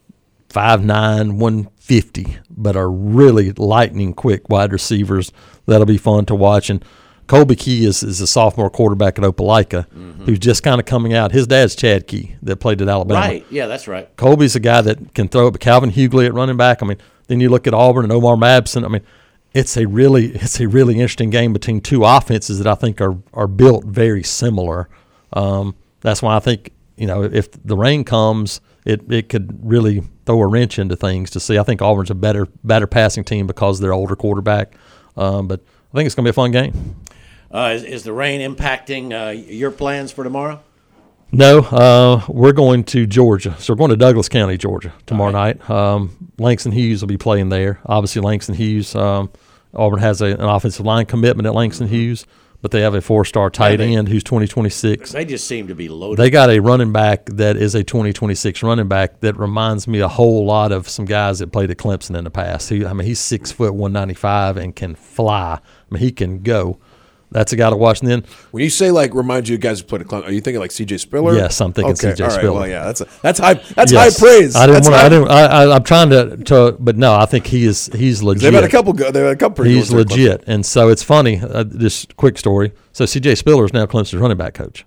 five nine, one fifty, but are really lightning quick wide receivers. That'll be fun to watch. And Colby Key is, is a sophomore quarterback at Opelika, who's just kind of coming out. His dad's Chad Key that played at Alabama. Right. Yeah, that's right. Colby's a guy that can throw it. But Calvin Hughley at running back. I mean, then you look at Auburn and Omar Mabson. I mean, it's a really it's a really interesting game between two offenses that I think are are built very similar. Um, that's why I think, you know, if the rain comes, it it could really throw a wrench into things to see. I think Auburn's a better better passing team because of their older quarterback. Um, but I think it's going to be a fun game. Uh, is, is the rain impacting uh, your plans for tomorrow? No, uh, we're going to Georgia. So we're going to Douglas County, Georgia, tomorrow night. Um, Langston Hughes will be playing there. Obviously, Langston Hughes, um, Auburn has a, an offensive line commitment at Langston Hughes, but they have a four-star tight they- end who's twenty twenty-six. They just seem to be loaded. They got a running back that is a twenty twenty-six running back that reminds me a whole lot of some guys that played at Clemson in the past. He, I mean, he's six foot one ninety-five and can fly. I mean, he can go. That's a guy to watch. And then, When you say like remind you of guys who played at Clemson, are you thinking like C J Spiller? Yes, I'm thinking okay, C J all right, Spiller. Well, yeah, that's a, that's high that's yes, high praise. I didn't That's want. high- I didn't. I, I, I'm trying to, to, but no, I think he is. He's legit. They've had a couple. Go, they've had a couple. Pretty He's good ones at Clemson. legit, and so it's funny. Uh, this quick story. So C J Spiller is now Clemson's running back coach.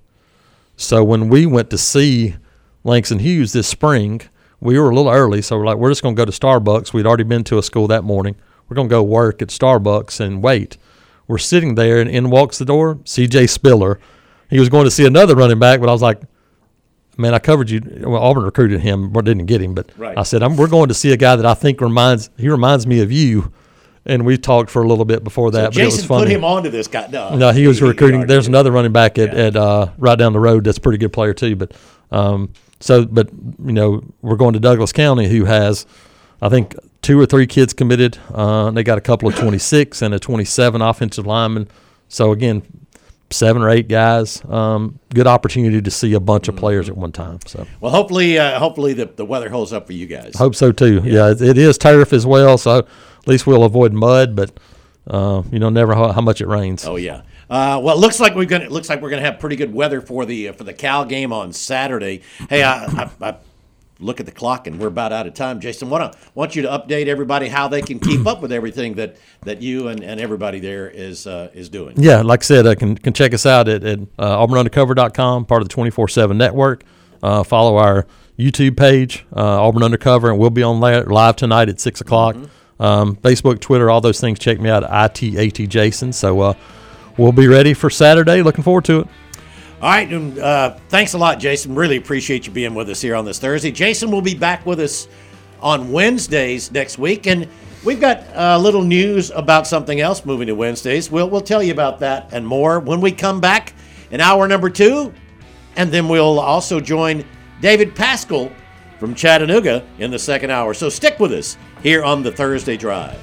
So when we went to see Langston Hughes this spring, we were a little early. So we're like, we're just going to go to Starbucks. We'd already been to a school that morning. We're going to go work at Starbucks and wait. We're sitting there, and in walks the door C J Spiller, he was going to see another running back, but I was like, man, I covered you. Well, Auburn recruited him, but didn't get him. But right. I said, I'm, we're going to see a guy that I think reminds he reminds me of you. And we talked for a little bit before that. So but Jason it was funny. put him onto this guy. No, no he was he, recruiting. He There's another running back at, yeah. at uh, right down the road that's a pretty good player too. But um, so, but you know, we're going to Douglas County, who has, I think, two or three kids committed. Uh, they got a couple of twenty-six and a twenty-seven offensive linemen. So again, seven or eight guys. Um, good opportunity to see a bunch of players at one time. So well, hopefully, uh, hopefully the, the weather holds up for you guys. Hope so too. Yeah, yeah it, it is turf as well, so at least we'll avoid mud. But uh, you know, never how, how much it rains. Oh yeah. Uh, well, it looks like we're gonna. It looks like we're gonna have pretty good weather for the uh, for the Cal game on Saturday. Hey, I, I, I look at the clock and we're about out of time. Jason, want to want you to update everybody how they can keep up with everything that, that you and, and everybody there is uh, is doing. Yeah, like I said, uh, can can check us out at, at uh, auburn undercover dot com, part of the twenty-four seven network. Uh, follow our YouTube page, uh, Auburn Undercover, and we'll be on there live tonight at six o'clock. Mm-hmm. Um, Facebook, Twitter, all those things. Check me out at I T A T Jason. So uh, we'll be ready for Saturday. Looking forward to it. All right, and uh, thanks a lot, Jason. Really appreciate you being with us here on this Thursday. Jason will be back with us on Wednesdays next week, and we've got a little news about something else moving to Wednesdays. We'll we'll tell you about that and more when we come back in hour number two, and then we'll also join David Pascal from Chattanooga in the second hour. So stick with us here on the Thursday Drive.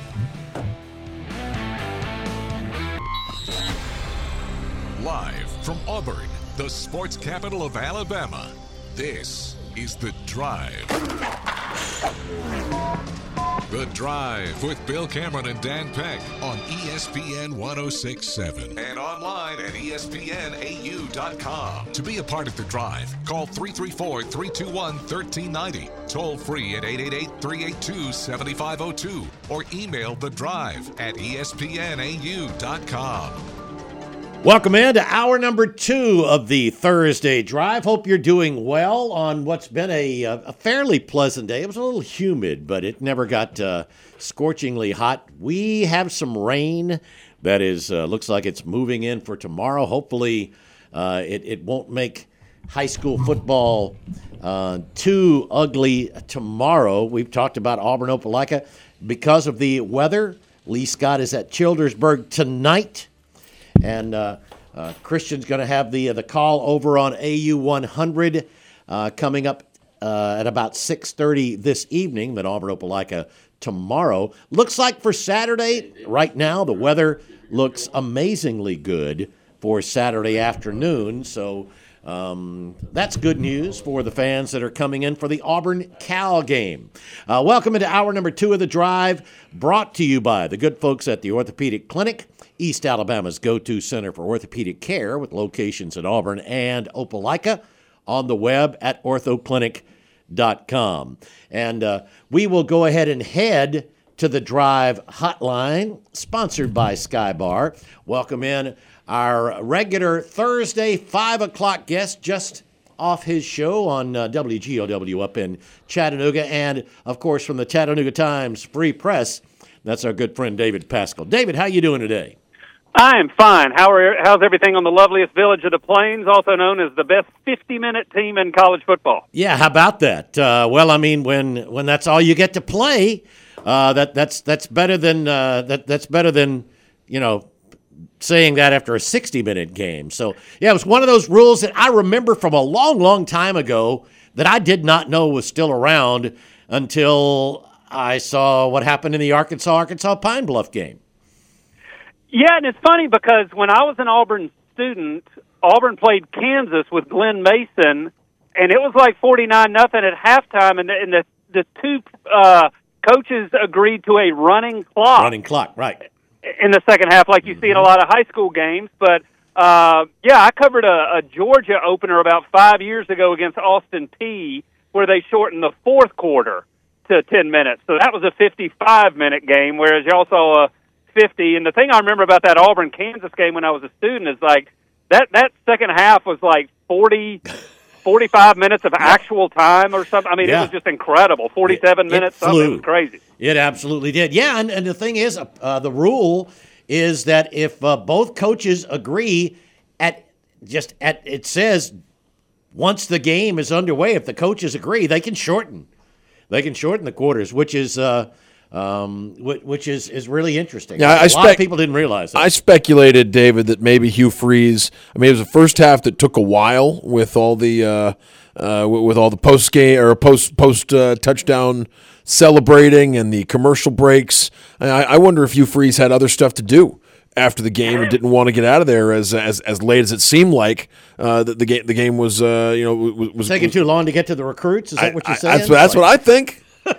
Live from Auburn, the sports capital of Alabama, this is The Drive. The Drive with Bill Cameron and Dan Peck on E S P N one oh six point seven and online at E S P N A U dot com. To be a part of The Drive, call three three four, three two one, one three nine zero, toll free at eight eight eight, three eight two, seven five zero two, or email The Drive at E S P N A U dot com. Welcome in to hour number two of the Thursday Drive. Hope you're doing well on what's been a, a fairly pleasant day. It was a little humid, but it never got uh, scorchingly hot. We have some rain that is uh, looks like it's moving in for tomorrow. Hopefully uh, it, it won't make high school football uh, too ugly tomorrow. We've talked about Auburn-Opelika because of the weather. Lee Scott is at Childersburg tonight. And uh, uh, Christian's going to have the uh, the call over on A U one hundred uh, coming up uh, at about six thirty this evening, then Auburn-Opelika tomorrow. Looks like for Saturday, right now, the weather looks amazingly good for Saturday afternoon. So um, that's good news for the fans that are coming in for the Auburn-Cal game. Uh, welcome into hour number two of The Drive, brought to you by the good folks at the Orthopedic Clinic, East Alabama's go-to center for orthopedic care, with locations in Auburn and Opelika, on the web at ortho clinic dot com. And uh, we will go ahead and head to the Drive hotline, sponsored by Sky Bar. Welcome in our regular Thursday five o'clock guest, just off his show on uh, W G O W up in Chattanooga, and, of course, from the Chattanooga Times Free Press, that's our good friend David Pascal. David, how you doing today? I am fine. How are how's everything on the loveliest village of the Plains, also known as the best fifty-minute team in college football? Yeah, how about that? Uh, well, I mean, when when that's all you get to play, uh, that that's that's better than uh, that that's better than you know saying that after a sixty-minute game. So yeah, it was one of those rules that I remember from a long, long time ago that I did not know was still around until I saw what happened in the Arkansas-Arkansas Pine Bluff game. Yeah, and it's funny because when I was an Auburn student, Auburn played Kansas with Glenn Mason, and it was like forty-nine nothing at halftime, and the, and the, the two uh, coaches agreed to a running clock. Running clock, right. In the second half, like you mm-hmm. see in a lot of high school games. But, uh, yeah, I covered a, a Georgia opener about five years ago against Austin Peay, where they shortened the fourth quarter to ten minutes. So that was a fifty-five minute game, whereas y'all saw a fifty. And the thing I remember about that Auburn-Kansas game when I was a student is, like, that, that second half was like forty, forty-five minutes of actual time or something. I mean, yeah. It was just incredible. forty-seven it, minutes, it something. It was crazy. It absolutely did. Yeah, and, and the thing is, uh, the rule is that if uh, both coaches agree at just at it says once the game is underway, if the coaches agree, they can shorten. They can shorten the quarters, which is uh, um, which is, is really interesting. Yeah, I a spec- lot of people didn't realize that. I speculated, David, that maybe Hugh Freeze. I mean, it was the first half that took a while with all the uh, uh, with all the post game or post post uh, touchdown celebrating and the commercial breaks. I, I wonder if Hugh Freeze had other stuff to do after the game and didn't want to get out of there as as, as late as it seemed like uh, the, the game the game was uh, you know was, was taking was, too long to get to the recruits. Is that I, what you're I, saying? That's, that's what I think.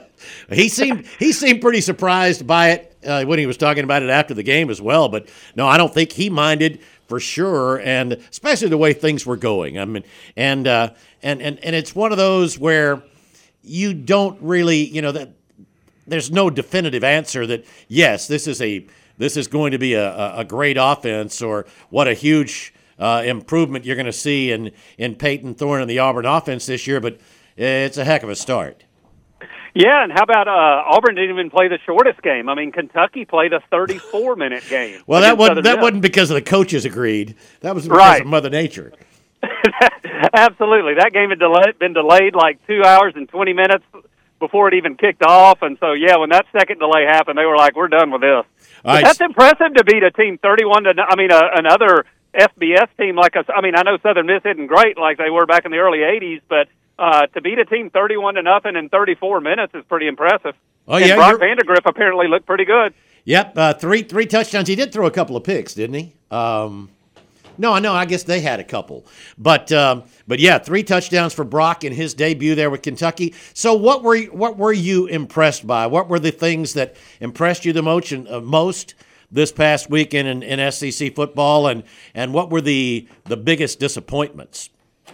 He seemed he seemed pretty surprised by it uh, when he was talking about it after the game as well. But no, I don't think he minded for sure, and especially the way things were going. I mean, and uh, and and and it's one of those where you don't really, you know, that there's no definitive answer that yes, this is a this is going to be a, a great offense or what a huge uh, improvement you're going to see in in Peyton Thorne and the Auburn offense this year. But it's a heck of a start. Yeah, and how about uh, Auburn didn't even play the shortest game? I mean, Kentucky played a thirty-four minute game. Well, that wasn't that Miss. wasn't because of the coaches agreed. That was because right. of Mother Nature. Absolutely, that game had delayed, been delayed like two hours and twenty minutes before it even kicked off, and so yeah, when that second delay happened, they were like, "We're done with this." Right. That's impressive to beat a team thirty-one to. I mean, uh, another F B S team like us. I mean, I know Southern Miss isn't great like they were back in the early eighties, but. Uh, to beat a team thirty-one to nothing in thirty-four minutes is pretty impressive. Oh and yeah, Brock you're... Vandegrift apparently looked pretty good. Yep, uh, three three touchdowns. He did throw a couple of picks, didn't he? Um, no, no, I guess they had a couple, but um, but yeah, three touchdowns for Brock in his debut there with Kentucky. So what were you, what were you impressed by? What were the things that impressed you the most uh, most this past weekend in, in S E C football, and and what were the the biggest disappointments?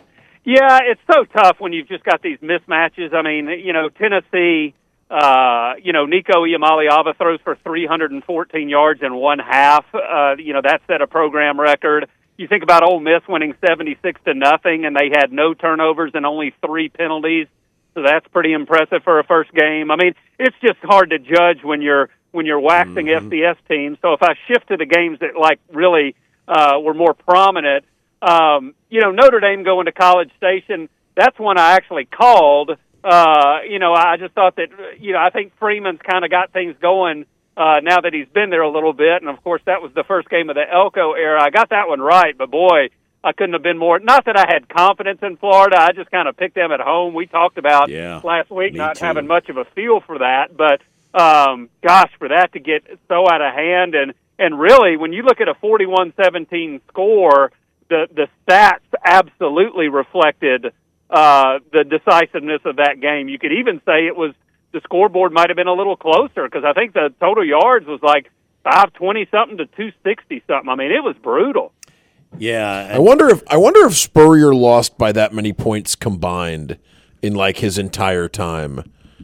Yeah, it's so tough when you've just got these mismatches. I mean, you know, Tennessee, uh, you know, Nico Iamaleava throws for three hundred fourteen yards in one half. Uh, you know, that set a program record. You think about Ole Miss winning seventy-six to nothing, and they had no turnovers and only three penalties. So that's pretty impressive for a first game. I mean, it's just hard to judge when you're when you're waxing mm-hmm. F C S teams. So if I shift to the games that like really uh, were more prominent. Um, you know, Notre Dame going to College Station, that's one I actually called. Uh, you know, I just thought that, you know, I think Freeman's kind of got things going uh, now that he's been there a little bit. And, of course, that was the first game of the Elko era. I got that one right, but, boy, I couldn't have been more. Not that I had confidence in Florida. I just kind of picked them at home. We talked about yeah, last week not too. having much of a feel for that. But, um, gosh, for that to get so out of hand. And, and really, when you look at a forty-one seventeen score, The, the stats absolutely reflected uh, the decisiveness of that game. You could even say it was the scoreboard might have been a little closer because I think the total yards was like five twenty something to two sixty something. I mean, it was brutal. Yeah, I wonder if I wonder if Spurrier lost by that many points combined in like his entire time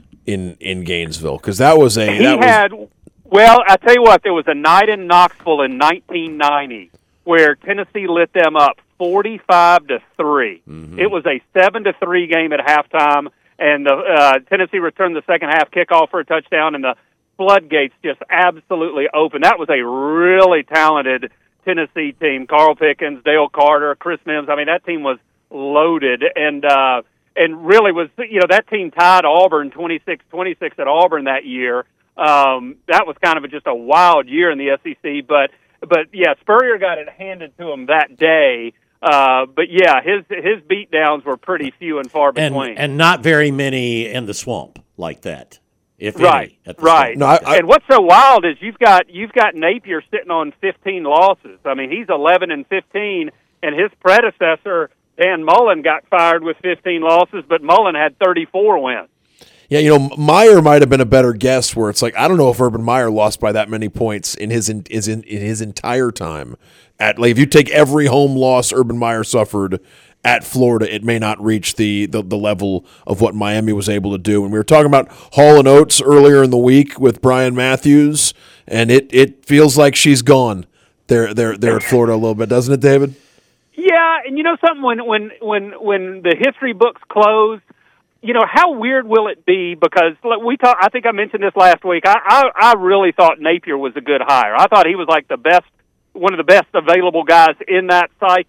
in in Gainesville because that was a he that had. Was, well, I tell you what, there was a night in Knoxville in nineteen ninety. Where Tennessee lit them up forty-five to three. Mm-hmm. It was a seven to three game at halftime, and the uh, Tennessee returned the second half kickoff for a touchdown, and the floodgates just absolutely opened. That was a really talented Tennessee team. Carl Pickens, Dale Carter, Chris Mims. I mean, that team was loaded, and uh, and really was, you know, that team tied Auburn twenty-six twenty-six at Auburn that year. Um, that was kind of a, just a wild year in the S E C, but. But, yeah, Spurrier got it handed to him that day. Uh, but, yeah, his his beatdowns were pretty few and far between. And, and not very many in the swamp like that, if right, any. At the right. No, I, I, and what's so wild is you've got you've got Napier sitting on fifteen losses. I mean, he's eleven and fifteen, and his predecessor, Dan Mullen, got fired with fifteen losses, but Mullen had thirty-four wins. Yeah, you know, Meyer might have been a better guess. Where it's like I don't know if Urban Meyer lost by that many points in his in, is in, in his entire time. At like, if you take every home loss Urban Meyer suffered at Florida, it may not reach the, the the level of what Miami was able to do. And we were talking about Hall and Oates earlier in the week with Brian Matthews, and it, it feels like she's gone there there there at Florida a little bit, doesn't it, David? Yeah, and you know something when when when when the history books close. You know, how weird will it be? Because we talk, I think I mentioned this last week. I, I, I really thought Napier was a good hire. I thought he was like the best, one of the best available guys in that cycle.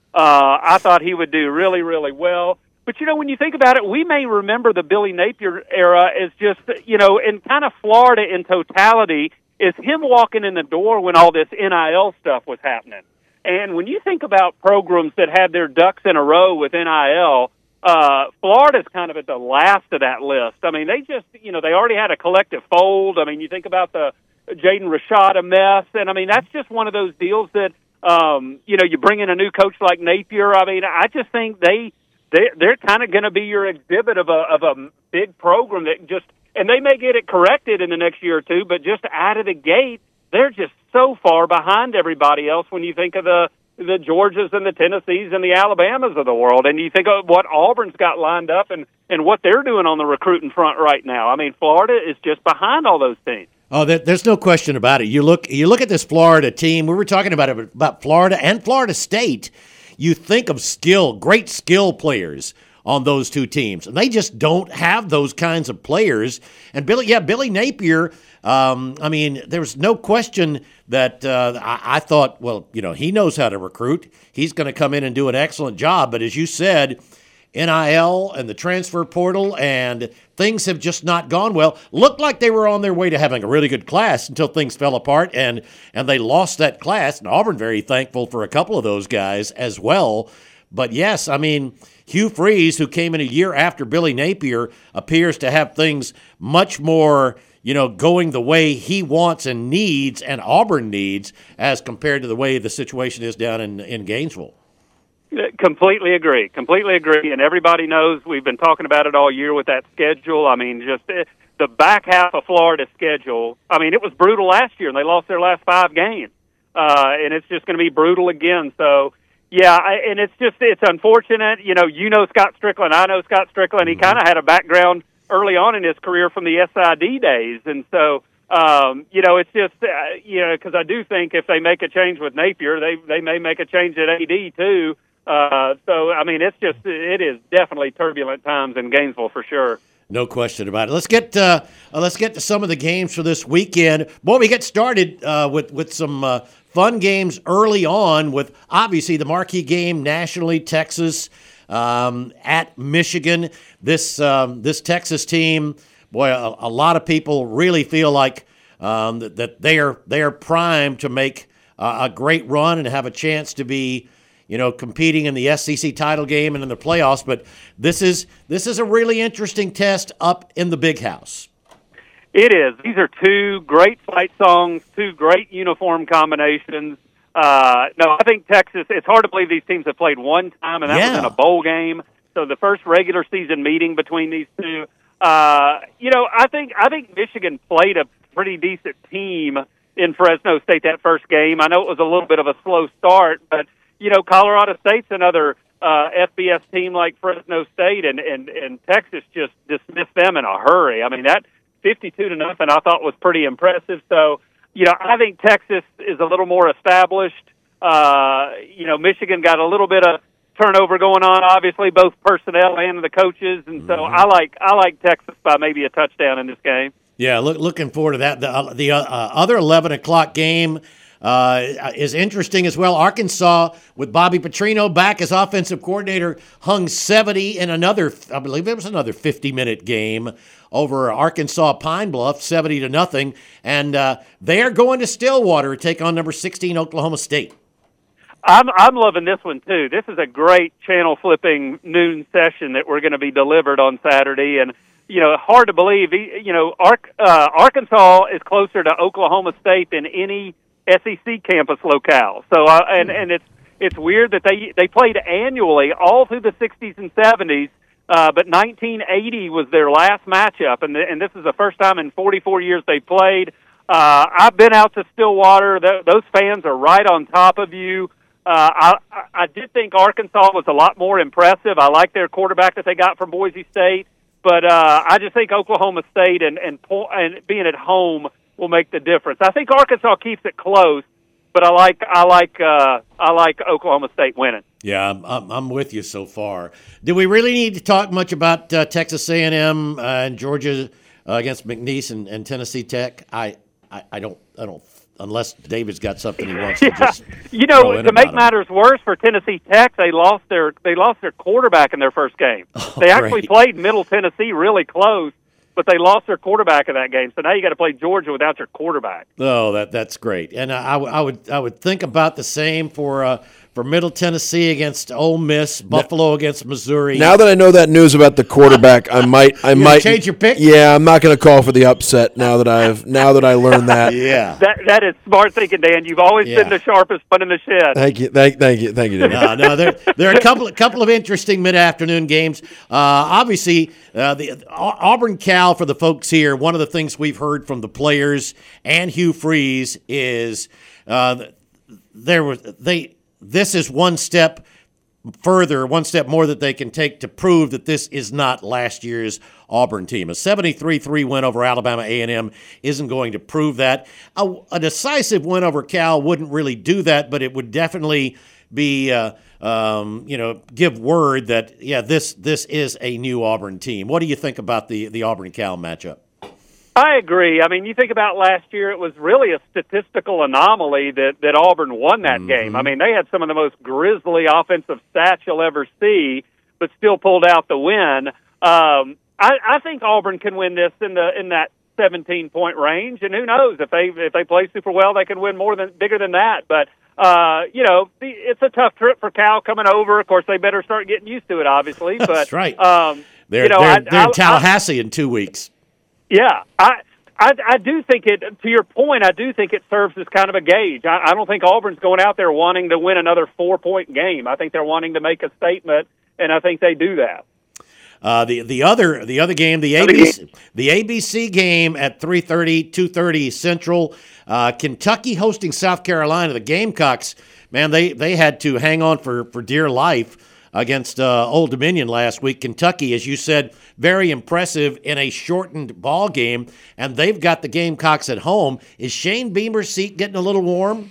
Uh, I thought he would do really, really well. But, you know, when you think about it, we may remember the Billy Napier era as just, you know, in kind of Florida in totality, is him walking in the door when all this N I L stuff was happening. And when you think about programs that had their ducks in a row with N I L, uh, Florida's kind of at the last of that list. I mean, they just, you know, they already had a collective fold. I mean, you think about the Jaden Rashada mess, and I mean, that's just one of those deals that, um, you know, you bring in a new coach like Napier. I mean, I just think they, they they're kind of going to be your exhibit of a of a big program that just, and they may get it corrected in the next year or two, but just out of the gate, they're just so far behind everybody else when you think of the the Georgias and the Tennessees and the Alabamas of the world, and you think of what Auburn's got lined up and, and what they're doing on the recruiting front right now. I mean, Florida is just behind all those teams. Oh, there, there's no question about it. You look you look at this Florida team. We were talking about it, about Florida and Florida State. You think of skill, great skill players on those two teams, and they just don't have those kinds of players. And Billy, yeah, Billy Napier. Um, I mean, there was no question that uh, I, I thought, well, you know, he knows how to recruit. He's going to come in and do an excellent job. But as you said, N I L and the transfer portal and things have just not gone well. Looked like they were on their way to having a really good class until things fell apart and and they lost that class. And Auburn very thankful for a couple of those guys as well. But yes, I mean, Hugh Freeze, who came in a year after Billy Napier, appears to have things much more, you know, going the way he wants and needs and Auburn needs as compared to the way the situation is down in, in Gainesville. Completely agree. Completely agree. And everybody knows we've been talking about it all year with that schedule. I mean, just the back half of Florida's schedule. I mean, it was brutal last year, and they lost their last five games. Uh, and it's just going to be brutal again. So, yeah, I, and it's just, it's unfortunate. You know, you know Scott Strickland. I know Scott Strickland. He kind of had a background early on in his career from the S I D days. And so, um, you know, it's just, uh, you know, because I do think if they make a change with Napier, they they may make a change at A D too. Uh, so, I mean, it's just, it is definitely turbulent times in Gainesville for sure. No question about it. Let's get uh, uh, let's get to some of the games for this weekend. Boy, we get started uh, with, with some uh, fun games early on with, obviously, the marquee game nationally, Texas um, at Michigan. This um, this Texas team, boy, a, a lot of people really feel like um, that, that they are, they are primed to make uh, a great run and have a chance to be, you know, competing in the S E C title game and in the playoffs. But this is this is a really interesting test up in the Big House. It is. These are two great fight songs, two great uniform combinations. Uh, no, I think Texas, it's hard to believe these teams have played one time, and that yeah. was in a bowl game. So the first regular season meeting between these two. Uh, you know, I think I think Michigan played a pretty decent team in Fresno State that first game. I know it was a little bit of a slow start, but you know, Colorado State's another uh, F B S team like Fresno State, and, and, and Texas just dismissed them in a hurry. I mean, that fifty-two to nothing I thought was pretty impressive. So, you know, I think Texas is a little more established. Uh, you know, Michigan got a little bit of turnover going on, obviously, both personnel and the coaches, and so mm-hmm. I like I like Texas by maybe a touchdown in this game. Yeah, look, looking forward to that. The, uh, the uh, other eleven o'clock game Uh, is interesting as well. Arkansas, with Bobby Petrino back as offensive coordinator, hung seventy in another, I believe it was another fifty-minute game over Arkansas Pine Bluff, seventy to nothing. And uh, they are going to Stillwater to take on number sixteen Oklahoma State. I'm I'm loving this one too. This is a great channel flipping noon session that we're going to be delivered on Saturday, and you know, hard to believe. You know, Ark, uh, Arkansas is closer to Oklahoma State than any S E C campus locale. So, uh, and and it's it's weird that they they played annually all through the sixties and seventies, uh, but nineteen eighty was their last matchup, and the, and this is the first time in forty-four years they played. Uh, I've been out to Stillwater. Th- those fans are right on top of you. Uh, I, I did think Arkansas was a lot more impressive. I like their quarterback that they got from Boise State, but uh, I just think Oklahoma State and and, and being at home will make the difference. I think Arkansas keeps it close, but I like I like uh, I like Oklahoma State winning. Yeah, I'm, I'm I'm with you so far. Do we really need to talk much about uh, Texas A and M uh, and Georgia uh, against McNeese and, and Tennessee Tech? I, I, I don't I don't unless David's got something he wants to yeah. just You throw know, in to about make him. matters worse for Tennessee Tech, they lost their they lost their quarterback in their first game. Oh, they actually great. played Middle Tennessee really close, but they lost their quarterback in that game. So now you got to play Georgia without your quarterback. Oh, that that's great. And I, I, w- I would I would think about the same for uh, for Middle Tennessee against Ole Miss, Buffalo against Missouri. Now that I know that news about the quarterback, I might I gonna might change your pick? Yeah, I'm not going to call for the upset now that I've now that I learned that. yeah. That that is smart thinking, Dan. You've always Yeah. been the sharpest one in the shed. Thank you, thank, thank you, thank you. David. No, no, there, there are a couple, a couple of interesting mid-afternoon games. Uh, obviously, uh, the Auburn Cal for the folks here. One of the things we've heard from the players and Hugh Freeze is uh, there was they. This is one step further, one step more that they can take to prove that this is not last year's Auburn team. A seventy-three three win over Alabama A and M isn't going to prove that. A, a decisive win over Cal wouldn't really do that, but it would definitely be, uh, um, you know, give word that, yeah, this this is a new Auburn team. What do you think about the, the Auburn-Cal matchup? I agree. I mean, you think about last year, it was really a statistical anomaly that, that Auburn won that Mm-hmm. game. I mean, they had some of the most grisly offensive stats you'll ever see, but still pulled out the win. Um, I, I think Auburn can win this in the in that seventeen-point range, and who knows, if they if they play super well, they can win more than bigger than that. But, uh, you know, the, it's a tough trip for Cal coming over. Of course, they better start getting used to it, obviously. But, That's right. Um, They're, you know, they're, I, they're I, in Tallahassee in two weeks. Yeah, I, I I do think it. To your point, I do think it serves as kind of a gauge. I, I don't think Auburn's going out there wanting to win another four-point game. I think they're wanting to make a statement, and I think they do that. Uh, the the other the other game, the A B C the A B C game at three thirty, two thirty Central. Uh, Kentucky hosting South Carolina. The Gamecocks, man, they they had to hang on for, for dear life against uh, Old Dominion last week. Kentucky, as you said, very impressive in a shortened ball game, and they've got the Gamecocks at home. Is Shane Beamer's seat getting a little warm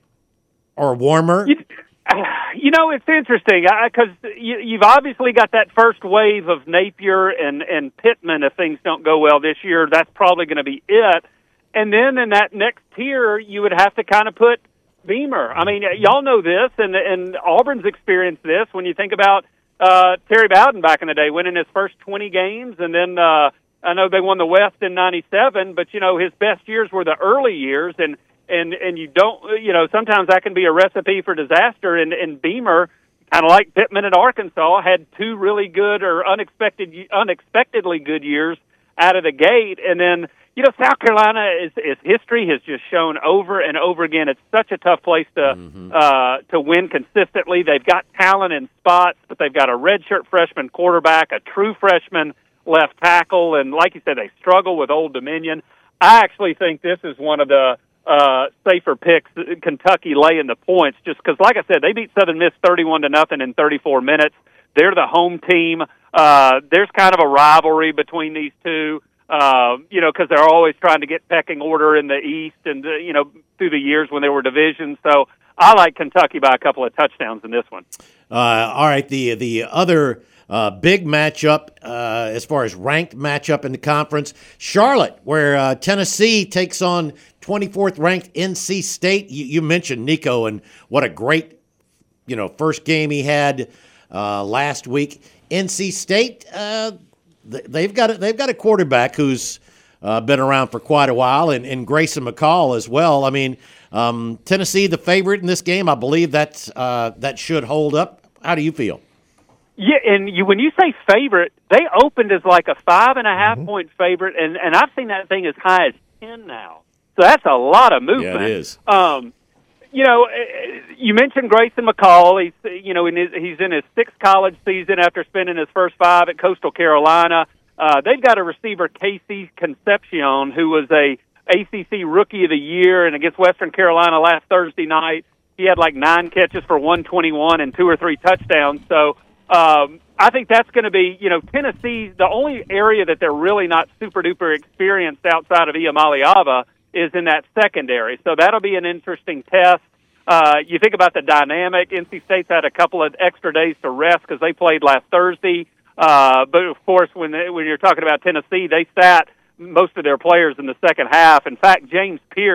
or warmer? You, you know, it's interesting because you, you've obviously got that first wave of Napier and, and Pittman. If things don't go well this year, that's probably going to be it. And then in that next tier, you would have to kind of put Beamer. I mean, y'all know this, and and Auburn's experienced this when you think about uh, Terry Bowden back in the day, winning his first twenty games, and then uh, I know they won the West in ninety-seven, but, you know, his best years were the early years, and, and, and you don't, you know, sometimes that can be a recipe for disaster, and, and Beamer, kind of like Pittman at Arkansas, had two really good or unexpected, unexpectedly good years out of the gate, and then, you know, South Carolina is, is history has just shown over and over again. It's such a tough place to mm-hmm. uh, to win consistently. They've got talent in spots, but they've got a redshirt freshman quarterback, a true freshman left tackle, and like you said, they struggle with Old Dominion. I actually think this is one of the uh, safer picks. Kentucky laying the points, just because, like I said, they beat Southern Miss thirty-one to nothing in thirty-four minutes. They're the home team. Uh, there's kind of a rivalry between these two. Uh, you know, because they're always trying to get pecking order in the East and, uh, you know, through the years when there were divisions. So I like Kentucky by a couple of touchdowns in this one. Uh, all right, the the other uh, big matchup uh, as far as ranked matchup in the conference, Charlotte, where uh, Tennessee takes on twenty-fourth ranked N C State. You, you mentioned Nico and what a great, you know, first game he had uh, last week. N C State, uh, They've got a, they've got a quarterback who's uh, been around for quite a while, and, and Grayson McCall as well. I mean, um, Tennessee the favorite in this game. I believe that uh, that should hold up. How do you feel? Yeah, and you when you say favorite, they opened as like a five and a half mm-hmm. point favorite, and, and I've seen that thing as high as ten now. So that's a lot of movement. Yeah, it is. Um, you know, you mentioned Grayson McCall. He's, you know, in his, he's in his sixth college season after spending his first five at Coastal Carolina. Uh, they've got a receiver, Casey Concepcion, who was a A C C Rookie of the Year, and against Western Carolina last Thursday night, he had like nine catches for one twenty-one and two or three touchdowns. So um, I think that's going to be, you know, Tennessee, the only area that they're really not super-duper experienced outside of Iamaleava is in that secondary. So that'll be an interesting test. Uh, you think about the dynamic. N C State's had a couple of extra days to rest because they played last Thursday. Uh, but, of course, when they, when you're talking about Tennessee, they sat most of their players in the second half. In fact, James Pierce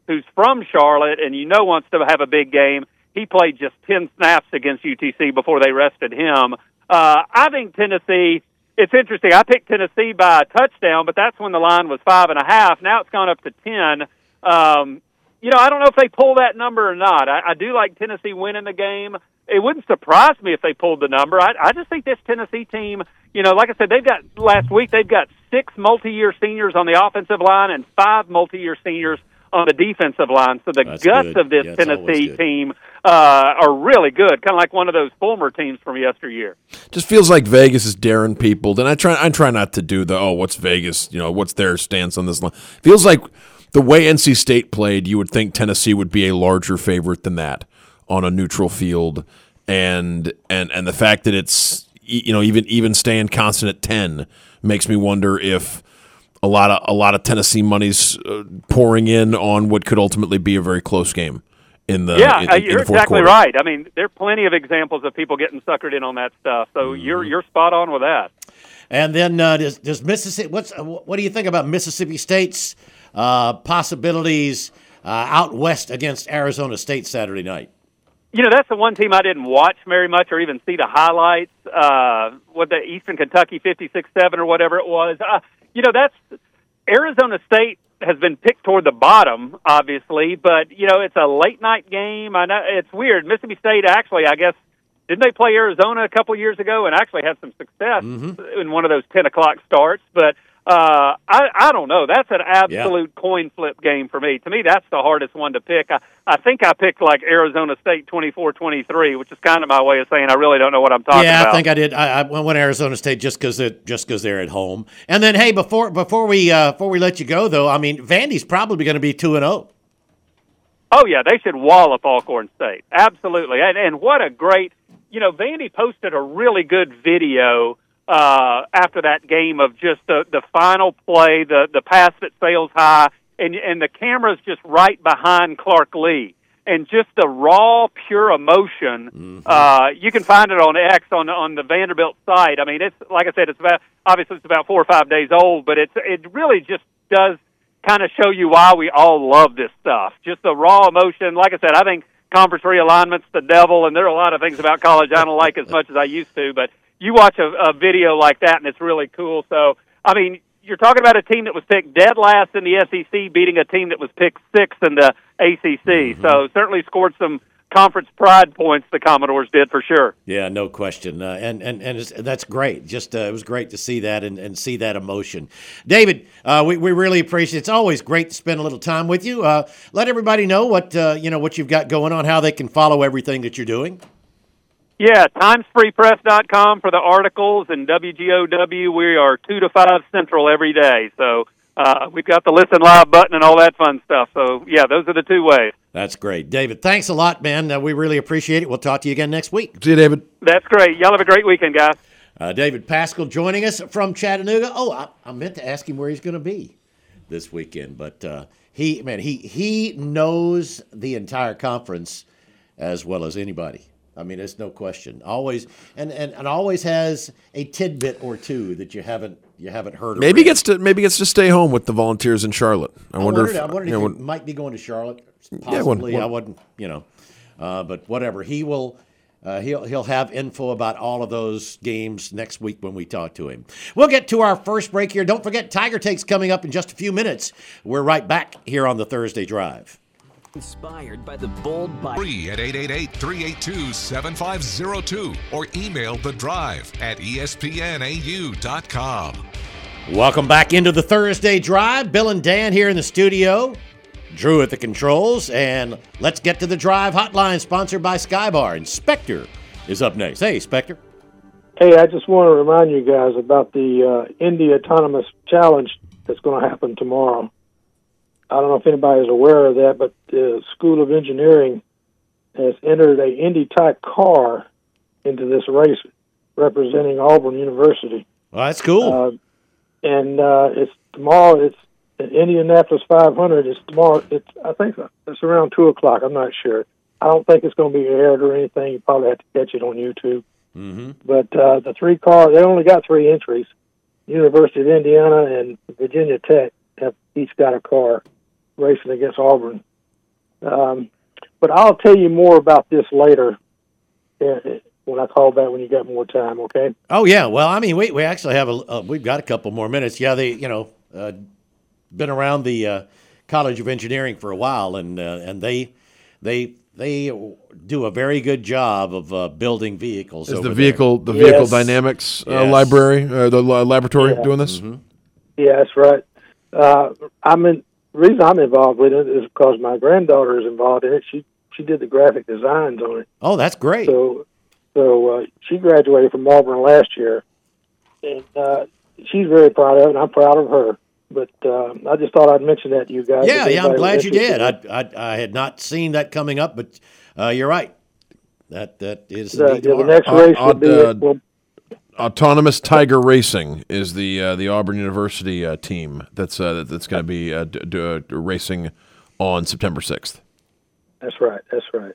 who's from Charlotte and you know wants to have a big game. He played just ten snaps against U T C before they rested him. Uh, I think Tennessee, it's interesting. I picked Tennessee by a touchdown, but that's when the line was five and a half. Now it's gone up to ten. Um, you know, I don't know if they pull that number or not. I, I do like Tennessee winning the game. It wouldn't surprise me if they pulled the number. I, I just think this Tennessee team, you know, like I said, they've got last week, they've got six multi-year seniors on the offensive line and five multi-year seniors on the defensive line. So the That's guts good. of this Yeah, Tennessee team uh, are really good, kind of like one of those former teams from yesteryear. Just feels like Vegas is daring people. And I try, I try not to do the, oh, what's Vegas? You know, what's their stance on this line? Feels like the way N C State played, you would think Tennessee would be a larger favorite than that on a neutral field. And and and the fact that it's, you know, even even staying constant at ten makes me wonder if a lot of a lot of Tennessee money's uh, pouring in on what could ultimately be a very close game in the yeah, in, uh, in you're the fourth exactly quarter. right. I mean, there are plenty of examples of people getting suckered in on that stuff. So Mm-hmm. you're you're spot on with that. And then uh, does, does Mississippi? What's uh, what do you think about Mississippi State's uh, possibilities uh, out west against Arizona State Saturday night? You know, that's the one team I didn't watch very much or even see the highlights. Uh, what the Eastern Kentucky fifty-six seven or whatever it was. Uh, you know, that's Arizona State has been picked toward the bottom, obviously, but you know, it's a late night game. I know it's weird. Mississippi State actually, I guess, didn't they play Arizona a couple years ago and actually had some success mm-hmm. in one of those ten o'clock starts? But uh, I, I don't know. That's an absolute yeah. coin flip game for me. To me, that's the hardest one to pick. I, I think I picked like Arizona State twenty-four twenty-three, which is kind of my way of saying I really don't know what I'm talking yeah, about. Yeah, I think I did. I, I went Arizona State just because just because they're at home. And then, hey, before before we uh, before we let you go, though, I mean, Vandy's probably going to be two and zero. Oh yeah, they should wallop Alcorn State. Absolutely, and, and what a great. You know, Vandy posted a really good video uh, after that game of just the, the final play, the, the pass that sails high, and and the camera's just right behind Clark Lee. And just the raw, pure emotion, mm-hmm. uh, you can find it on X, on, on the Vanderbilt site. I mean, it's like I said, it's about obviously it's about four or five days old, but it's it really just does kind of show you why we all love this stuff. Just the raw emotion. Like I said, I think conference realignment's the devil, and there are a lot of things about college I don't like as much as I used to, but you watch a, a video like that, and it's really cool. So, I mean, you're talking about a team that was picked dead last in the S E C beating a team that was picked sixth in the A C C. Mm-hmm. So, certainly scored some conference pride points, the Commodores did, for sure. Yeah, no question. Uh, and and, and it's, that's great. Just uh, it was great to see that and, and see that emotion. David, uh, we, we really appreciate it. It's always great to spend a little time with you. Uh, let everybody know what uh, you know what you've got going on, how they can follow everything that you're doing. Yeah, times free press dot com for the articles, and W G O W, we are two to five Central every day. So uh, we've got the listen live button and all that fun stuff. So, yeah, those are the two ways. That's great. David, thanks a lot, man. Uh, we really appreciate it. We'll talk to you again next week. See you, David. That's great. Y'all have a great weekend, guys. Uh, David Pascal joining us from Chattanooga. Oh, I, I meant to ask him where he's going to be this weekend, but uh, he, man, he he knows the entire conference as well as anybody. I mean, there's no question. Always and, and, and always has a tidbit or two that you haven't you haven't heard. Maybe gets to maybe gets to stay home with the Volunteers in Charlotte. I, I wonder. wondered, If, I wondered you if know, he when, might be going to Charlotte. Possibly, yeah, when, when, I wouldn't. You know, uh, but whatever. He will. Uh, he'll he'll have info about all of those games next week when we talk to him. We'll get to our first break here. Don't forget, Tiger Takes coming up in just a few minutes. We're right back here on the Thursday Drive. Inspired by the bold bike. Free at eight eight eight, three eight two, seven five zero two or email the drive at E S P N A U dot com. Welcome back into the Thursday Drive. Bill and Dan here in the studio. Drew at the controls. And let's get to the Drive Hotline, sponsored by Skybar. And Spectre is up next. Hey, Spectre. Hey, I just want to remind you guys about the uh, Indy Autonomous Challenge that's going to happen tomorrow. I don't know if anybody's aware of that, but the School of Engineering has entered a Indy-type car into this race representing Auburn University. Well, that's cool. Uh, and uh, it's tomorrow. It's Indianapolis five hundred. It's tomorrow. It's I think it's around two o'clock. I'm not sure. I don't think it's going to be aired or anything. You probably have to catch it on YouTube. Mm-hmm. But uh, the three cars, they only got three entries. University of Indiana and Virginia Tech have each got a car racing against Auburn Um, but I'll tell you more about this later uh, when I call back when you got more time. Okay. Oh yeah. Well, I mean, we we actually have a uh, we've got a couple more minutes. Yeah, they you know uh, been around the uh, College of Engineering for a while, and uh, and they they they do a very good job of uh, building vehicles. Is over the vehicle there. the vehicle Yes. dynamics uh, Yes. library uh, the la- laboratory Yeah. doing this? Mm-hmm. Yeah, that's right. Uh, I'm in. The reason I'm involved with it is because my granddaughter is involved in it. She she did the graphic designs on it. Oh, that's great. So so uh, she graduated from Auburn last year, and uh, she's very proud of it. And I'm proud of her. But uh, I just thought I'd mention that to you guys. Yeah, if yeah, I'm anybody glad was you did. interested. I, I I had not seen that coming up, but uh, you're right. That that is The, indeed yeah, the tomorrow. next race Uh, will be uh, at, well, Autonomous Tiger Racing is the uh, the Auburn University uh, team that's uh, that's going to be uh, d- d- uh, racing on September sixth. that's right. That's right.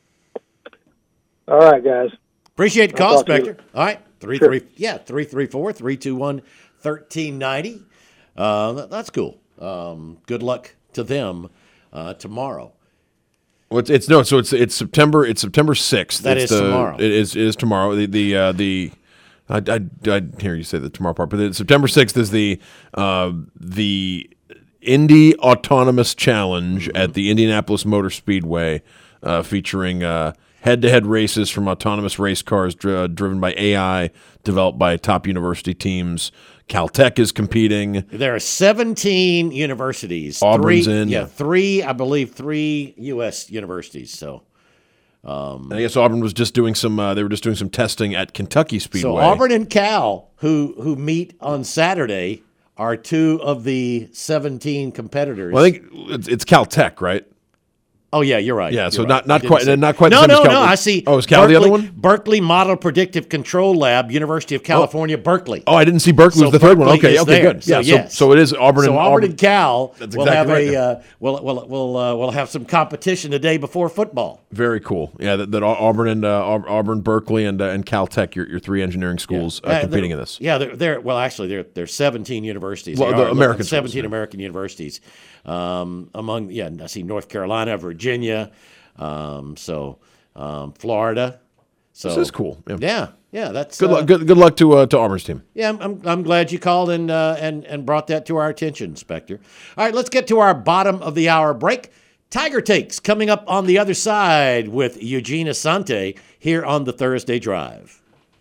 All right, guys. Appreciate the I'll call, talk to you. Spectre. All right, three Sure. three yeah three three four three two one thirteen ninety. Uh, that- that's cool. Um, good luck to them uh, tomorrow. Well, it's, it's no, so it's it's September it's September sixth. That it's is the, tomorrow. It is it is tomorrow. The the uh, the I, I I hear you say the tomorrow part, but the, September sixth is the uh, the Indy Autonomous Challenge Mm-hmm. at the Indianapolis Motor Speedway, uh, featuring uh, head-to-head races from autonomous race cars dri- driven by A I, developed by top university teams. Caltech is competing. There are seventeen universities. Auburn's three, in. Yeah, three, I believe, three U S universities. So, And I guess Auburn was just doing some. Uh, they were just doing some testing at Kentucky Speedway. so Auburn and Cal, who who meet on Saturday, are two of the seventeen competitors. Well, I think it's, it's Caltech, right? Oh yeah, you're right. Yeah, You're so right. not- I not didn't quite- say- not quite the No, same as no, Cal. no. I see. Oh, is Cal the other one? Berkeley Model Predictive Control Lab, University of California, Berkeley. Oh, I didn't see Berkeley So was the third one. Berkeley Okay, is okay, there. good. So, Yeah, so, yes. so it is Auburn So and Auburn and Cal That's will exactly have right, a uh, will will will uh, will have some competition the day before football. Very cool. Yeah, that, that Auburn and uh, Aub- Auburn, Berkeley, and uh, and Caltech, your your three engineering schools uh, Uh, competing they're- in this. Yeah, they're, they're well, actually, there there's seventeen universities. Well, They the are, American schools, seventeen yeah. American universities. Um, among yeah, I see North Carolina, Virginia, um, so um, Florida. So This is cool. Yeah. Yeah, yeah, that's Good uh, luck. Good, good luck to uh, to Auburn's team. Yeah, I'm, I'm I'm glad you called and uh, and and brought that to our attention, Spectre. All right, let's get to our bottom of the hour break. Tiger Takes coming up on the other side with Eugene Asante here on the Thursday Drive.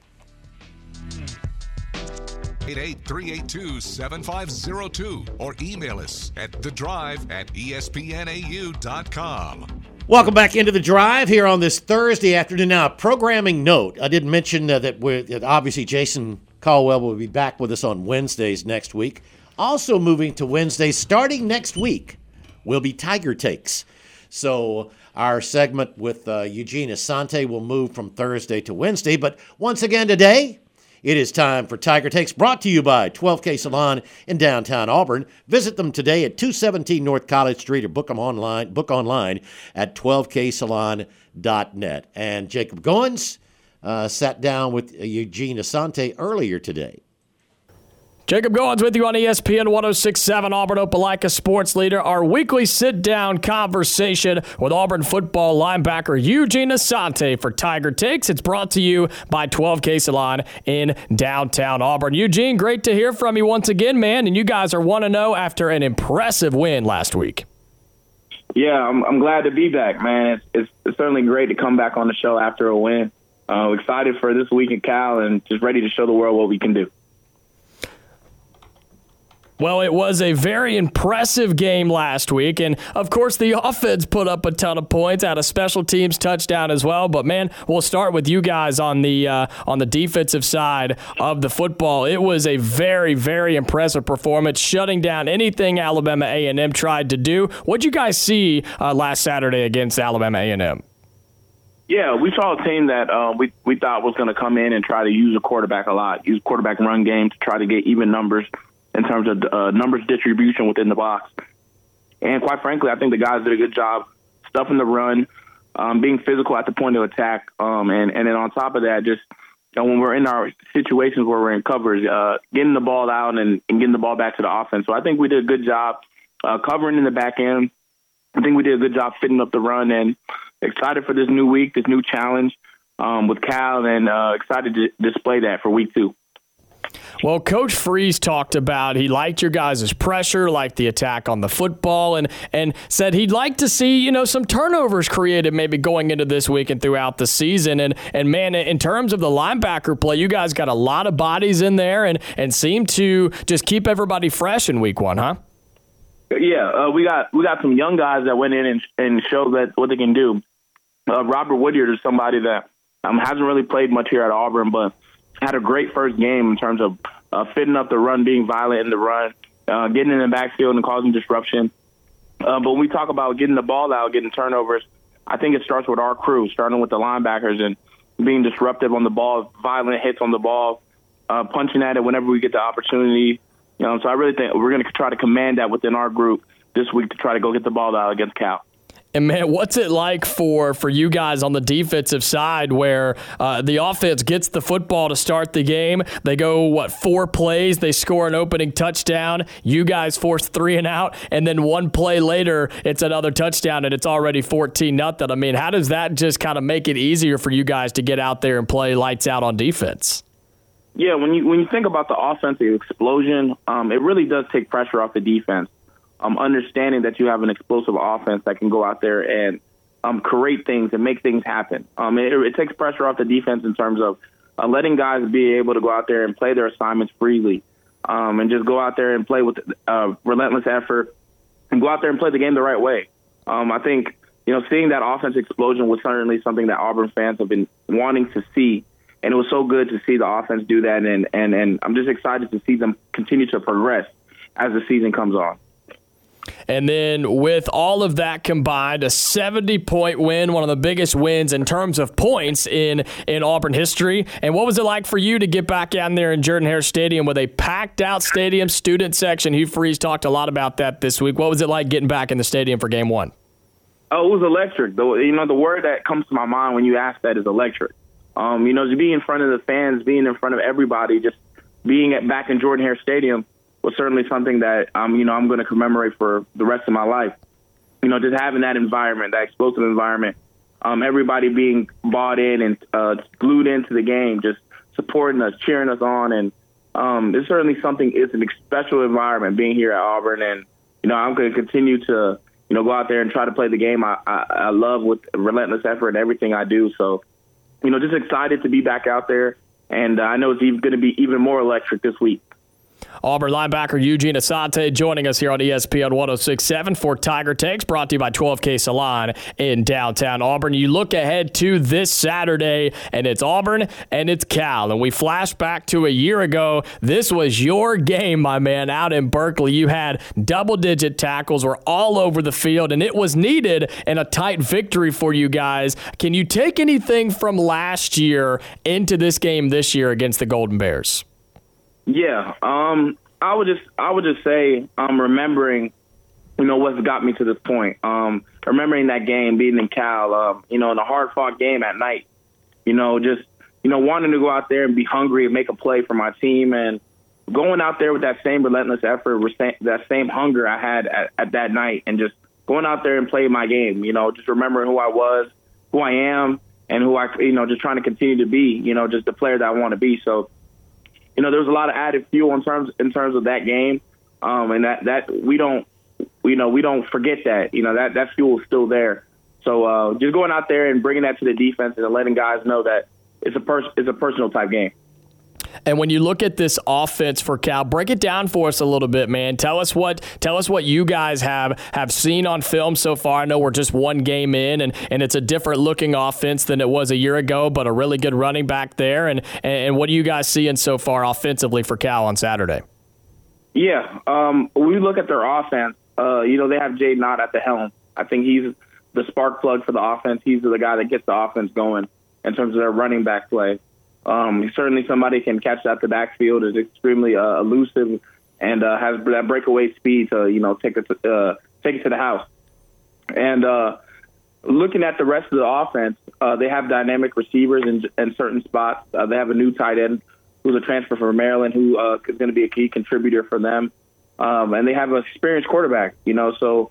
eight eight three eight two seven five zero two or email us at the drive at E S P N A U dot com. Welcome back into the drive here on this Thursday afternoon. Now, a programming note. I did mention uh, that, we're, that obviously Jason Caldwell will be back with us on Wednesdays next week. Also moving to Wednesdays starting next week will be Tiger Takes. So our segment with uh, Eugene Asante will move from Thursday to Wednesday. But once again today, it is time for Tiger Takes, brought to you by twelve K Salon in downtown Auburn. Visit them today at two seventeen North College Street or book them online, book online at twelve K salon dot net. And Jacob Goins uh, sat down with Eugene Asante earlier today. Jacob Goins with you on E S P N one oh six point seven, Auburn Opelika Sports Leader. Our weekly sit-down conversation with Auburn football linebacker Eugene Asante for Tiger Takes. It's brought to you by twelve K Salon in downtown Auburn. Eugene, great to hear from you once again, man. And you guys are one and oh after an impressive win last week. Yeah, I'm, I'm glad to be back, man. It's, it's, it's certainly great to come back on the show after a win. Uh, excited for this week at Cal and just ready to show the world what we can do. Well, it was a very impressive game last week, and of course the offense put up a ton of points, had a special teams touchdown as well. But man, we'll start with you guys on the uh, on the defensive side of the football. It was a very, very impressive performance, shutting down anything Alabama A and M tried to do. What'd you guys see uh, last Saturday against Alabama A and M? Yeah, we saw a team that uh, we we thought was going to come in and try to use a quarterback a lot, use quarterback run game to try to get even numbers in terms of uh, numbers distribution within the box. And quite frankly, I think the guys did a good job stuffing the run, um, being physical at the point of attack, um, and, and then on top of that, just you know, when we're in our situations where we're in coverage, uh, getting the ball out and, and getting the ball back to the offense. So I think we did a good job uh, covering in the back end I think we did a good job fitting up the run, and excited for this new week, this new challenge um, with Cal, and uh, excited to display that for week two. Well, Coach Freeze talked about he liked your guys' pressure, liked the attack on the football, and and said he'd like to see, you know, some turnovers created maybe going into this week and throughout the season. And, and man, in terms of the linebacker play, you guys got a lot of bodies in there and, and seem to just keep everybody fresh in week one, huh? Yeah, uh, we got we got some young guys that went in and, and showed that what they can do. Uh, Robert Woodyard is somebody that um, hasn't really played much here at Auburn, but had a great first game in terms of uh, fitting up the run, being violent in the run, uh, getting in the backfield and causing disruption. Uh, but when we talk about getting the ball out, getting turnovers, I think it starts with our crew, starting with the linebackers and being disruptive on the ball, violent hits on the ball, uh, punching at it whenever we get the opportunity. You know, so I really think we're going to try to command that within our group this week to try to go get the ball out against Cal. And, man, what's it like for, for you guys on the defensive side where uh, the offense gets the football to start the game? They go, what, four plays, they score an opening touchdown, you guys force three and out, and then one play later it's another touchdown and it's already fourteen nothing. I mean, how does that just kind of make it easier for you guys to get out there and play lights out on defense? Yeah, when you when you think about the offensive explosion, um, it really does take pressure off the defense. Um, understanding that you have an explosive offense that can go out there and um, create things and make things happen. Um, it, it takes pressure off the defense in terms of uh, letting guys be able to go out there and play their assignments freely um, and just go out there and play with uh, relentless effort and go out there and play the game the right way. Um, I think, you know, seeing that offense explosion was certainly something that Auburn fans have been wanting to see. And it was so good to see the offense do that. And, and, and I'm just excited to see them continue to progress as the season comes on. And then with all of that combined, a seventy-point win, one of the biggest wins in terms of points in, in Auburn history. And what was it like for you to get back down there in Jordan-Hare Stadium with a packed-out stadium, student section? Hugh Freeze talked a lot about that this week. What was it like getting back in the stadium for game one? Oh, it was electric. The, you know, the word that comes to my mind when you ask that is electric. Um, you know, to be in front of the fans, being in front of everybody, just being at, back in Jordan-Hare Stadium was certainly something that, um, you know, I'm going to commemorate for the rest of my life. You know, just having that environment, that explosive environment, um, everybody being bought in and uh, glued into the game, just supporting us, cheering us on. And um, it's certainly something, it's a special environment being here at Auburn. And, you know, I'm going to continue to, you know, go out there and try to play the game I, I, I love with relentless effort and everything I do. So, you know, just excited to be back out there. And uh, I know it's even going to be even more electric this week. Auburn linebacker Eugene Asante joining us here on E S P N one oh six point seven for Tiger Takes, brought to you by twelve K Salon in downtown Auburn. You look ahead to this Saturday, and it's Auburn and it's Cal. And we flash back to a year ago. This was your game, my man, out in Berkeley. You had double-digit tackles, were all over the field, and it was needed in a tight victory for you guys. Can you take anything from last year into this game this year against the Golden Bears? Yeah, um, I would just I would just say um, remembering, you know, what's got me to this point. Um, remembering that game, being in Cal, um, you know, in a hard-fought game at night. You know, just you know, wanting to go out there and be hungry and make a play for my team, and going out there with that same relentless effort, that same hunger I had at, at that night, and just going out there and playing my game. You know, just remembering who I was, who I am, and who I, you know, just trying to continue to be. You know, just the player that I want to be. So. You know, there was a lot of added fuel in terms in terms of that game, um, and that, that we don't, you know, we don't forget that. You know, that, that fuel is still there. So uh, just going out there and bringing that to the defense and letting guys know that it's a pers- it's a personal type game. And when you look at this offense for Cal, break it down for us a little bit, man. Tell us what tell us what you guys have have seen on film so far. I know we're just one game in, and, and it's a different looking offense than it was a year ago, but a really good running back there. And and what are you guys seeing so far offensively for Cal on Saturday? Yeah, um, when we look at their offense, uh, you know, they have Jay Knott at the helm. I think he's the spark plug for the offense. He's the guy that gets the offense going in terms of their running back play. Um, certainly somebody can catch out the backfield, is extremely uh, elusive, and uh, has that breakaway speed to, you know, take it to, uh, take it to the house. And uh, looking at the rest of the offense, uh, they have dynamic receivers in, in certain spots. Uh, they have a new tight end who's a transfer from Maryland who uh, is going to be a key contributor for them. Um, and they have an experienced quarterback, you know, so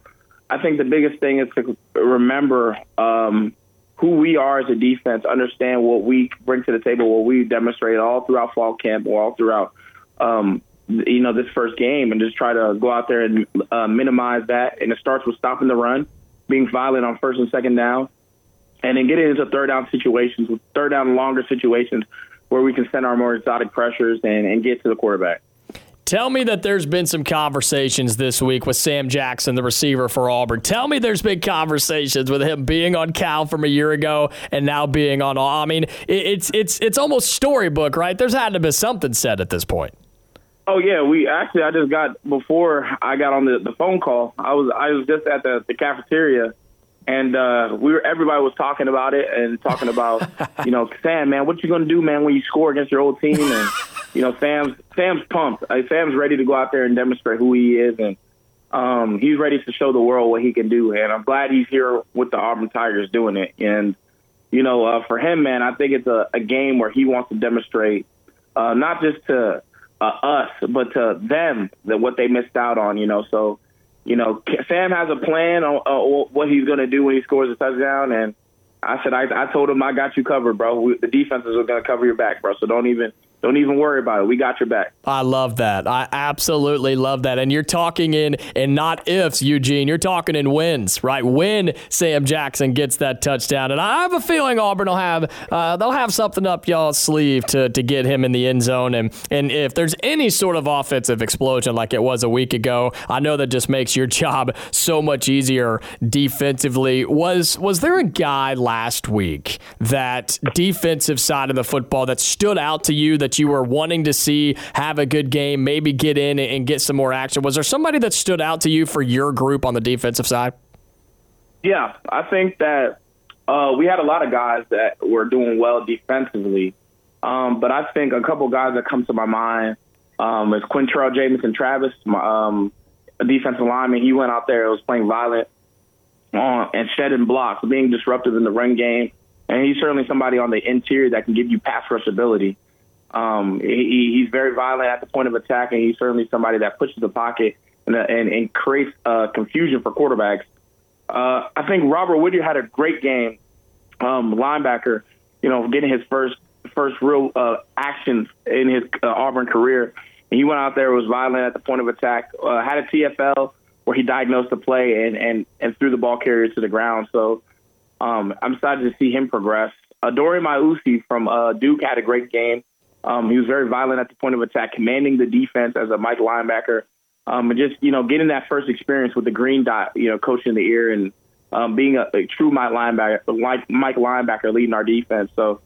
I think the biggest thing is to remember um, who we are as a defense, understand what we bring to the table, what we demonstrate all throughout fall camp, or all throughout, um, you know, this first game, and just try to go out there and uh, minimize that. And it starts with stopping the run, being violent on first and second down, and then getting into third down situations, with third down and longer situations where we can send our more exotic pressures and, and get to the quarterback. Tell me that there's been some conversations this week with Sam Jackson, the receiver for Auburn. Tell me there's been conversations with him being on Cal from a year ago and now being on. I mean, it's it's it's almost storybook, right? There's had to be something said at this point. Oh yeah, we actually I just got before I got on the, the phone call. I was I was just at the, the cafeteria, and uh, we were everybody was talking about it and talking about you know Sam, man, what you gonna do, man, when you score against your old team? And you know Sam's Sam's pumped. Uh, Sam's ready to go out there and demonstrate who he is, and um, he's ready to show the world what he can do. And I'm glad he's here with the Auburn Tigers doing it. And you know uh, for him, man, I think it's a, a game where he wants to demonstrate uh, not just to Uh, us, but to them, that what they missed out on, you know. So, you know, Sam has a plan on uh, what he's going to do when he scores a touchdown. And I said, I, I told him, I got you covered, bro. We, the defenses are going to cover your back, bro. So don't even don't even worry about it. We got your back. I love that. I absolutely love that. And you're talking in in not ifs, Eugene. You're talking in wins, right? When Sam Jackson gets that touchdown, and I have a feeling Auburn will have uh, they'll have something up y'all's sleeve to to get him in the end zone. And and if there's any sort of offensive explosion like it was a week ago, I know that just makes your job so much easier defensively. Was was there a guy last week, that defensive side of the football, that stood out to you, that you were wanting to see have a good game, maybe get in and get some more action? Was there somebody that stood out to you for your group on the defensive side? Yeah, I think that uh, we had a lot of guys that were doing well defensively, um, but I think a couple guys that come to my mind um, is Quintrell Jamison Travis, um, a defensive lineman. He went out there, was playing violent on, and shedding blocks, being disruptive in the run game, and he's certainly somebody on the interior that can give you pass rush ability. Um, he, he's very violent at the point of attack, and he's certainly somebody that pushes the pocket and, and, and creates uh, confusion for quarterbacks. Uh, I think Robert Whittier had a great game, um, linebacker, you know, getting his first first real uh, action in his uh, Auburn career. And he went out there, was violent at the point of attack, uh, had a T F L where he diagnosed the play and, and, and threw the ball carrier to the ground. So um, I'm excited to see him progress. Uh, Dorian Mausi from uh, Duke had a great game. Um, he was very violent at the point of attack, commanding the defense as a Mike linebacker, um, and just, you know, getting that first experience with the green dot, you know, coach in the ear, and um, being a, a true Mike linebacker, like Mike linebacker leading our defense. So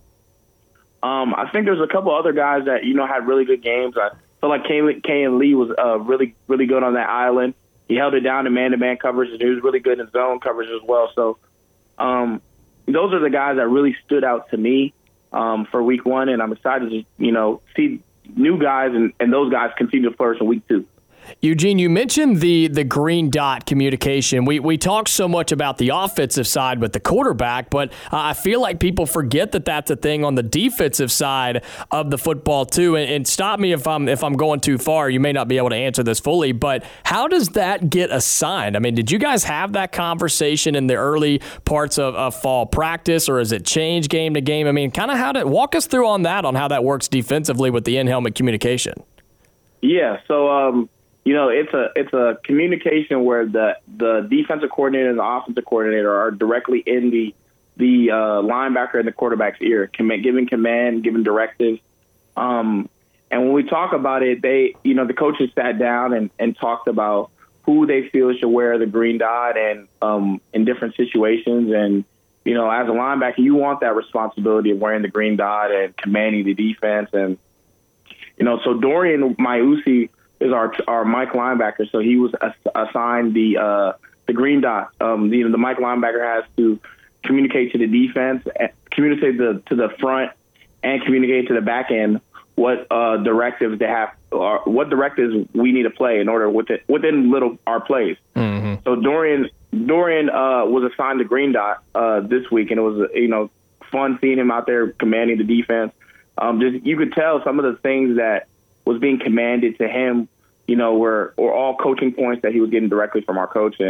um, I think there's a couple other guys that, you know, had really good games. I feel like Kayan Lee was uh, really, really good on that island. He held it down in man-to-man coverage, and he was really good in zone coverage as well. So um, those are the guys that really stood out to me Um, for week one, and I'm excited to, you know, see new guys and, and those guys continue to flourish in week two. Eugene, you mentioned the the green dot communication. We we talk so much about the offensive side with the quarterback, but uh, I feel like people forget that that's a thing on the defensive side of the football too. And, and stop me if I'm if I'm going too far. You may not be able to answer this fully, but how does that get assigned? I mean, did you guys have that conversation in the early parts of, of fall practice, or has it changed game to game? I mean, kind of how to walk us through on that, on how that works defensively with the in-helmet communication. Yeah, so um, you know, it's a it's a communication where the the defensive coordinator and the offensive coordinator are directly in the the uh, linebacker and the quarterback's ear, comm- giving command, giving directives. Um, and when we talk about it, they, you know, the coaches sat down and, and talked about who they feel should wear the green dot and um, in different situations. And, you know, as a linebacker, you want that responsibility of wearing the green dot and commanding the defense. And, you know, so Dorian Mausi is our our Mike linebacker, so he was ass- assigned the uh, the green dot. Um, you know, the Mike linebacker has to communicate to the defense, communicate the, to the front, and communicate to the back end what uh, directives they have, or what directives we need to play in order within within little our plays. Mm-hmm. So Dorian Dorian uh, was assigned the green dot uh, this week, and it was you know fun seeing him out there commanding the defense. Um, just you could tell some of the things that was being commanded to him, you know, were, were all coaching points that he was getting directly from our coach. And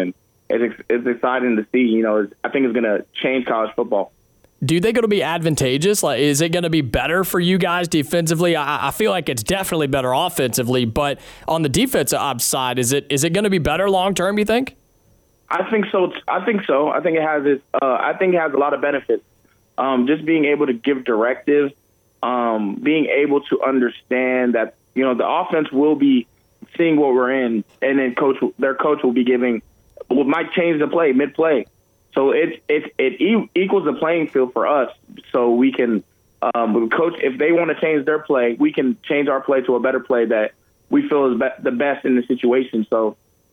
it's it's exciting to see. You know, it's, I think it's going to change college football. Do you think it'll be advantageous? Like, is it going to be better for you guys defensively? I, I feel like it's definitely better offensively, but on the defensive side, is it is it going to be better long term? You think? I think so. I think so. I think it has its, uh, I think it has a lot of benefits. Um, just being able to give directives, um, being able to understand that you know the offense will be seeing what we're in, and then coach their coach will be giving, will might change the play mid play. So it it it e- equals the playing field for us, so we can, um, coach. If they want to change their play, we can change our play to a better play that we feel is be- the best in the situation. So,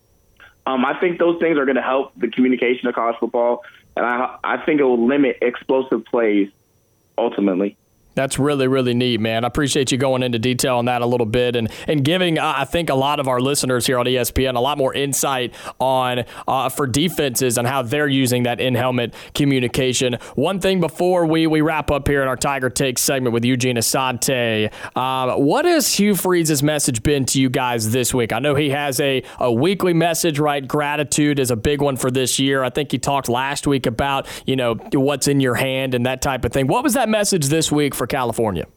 um, I think those things are going to help the communication of college football, and I I think it will limit explosive plays ultimately. That's really, really neat, man. I appreciate you going into detail on that a little bit and, and giving, uh, I think, a lot of our listeners here on E S P N a lot more insight on uh, for defenses and how they're using that in-helmet communication. One thing before we, we wrap up here in our Tiger Takes segment with Eugene Asante, uh, what has Hugh Freeze's message been to you guys this week? I know he has a, a weekly message, right? Gratitude is a big one for this year. I think he talked last week about, you know, what's in your hand and that type of thing. What was that message this week for California?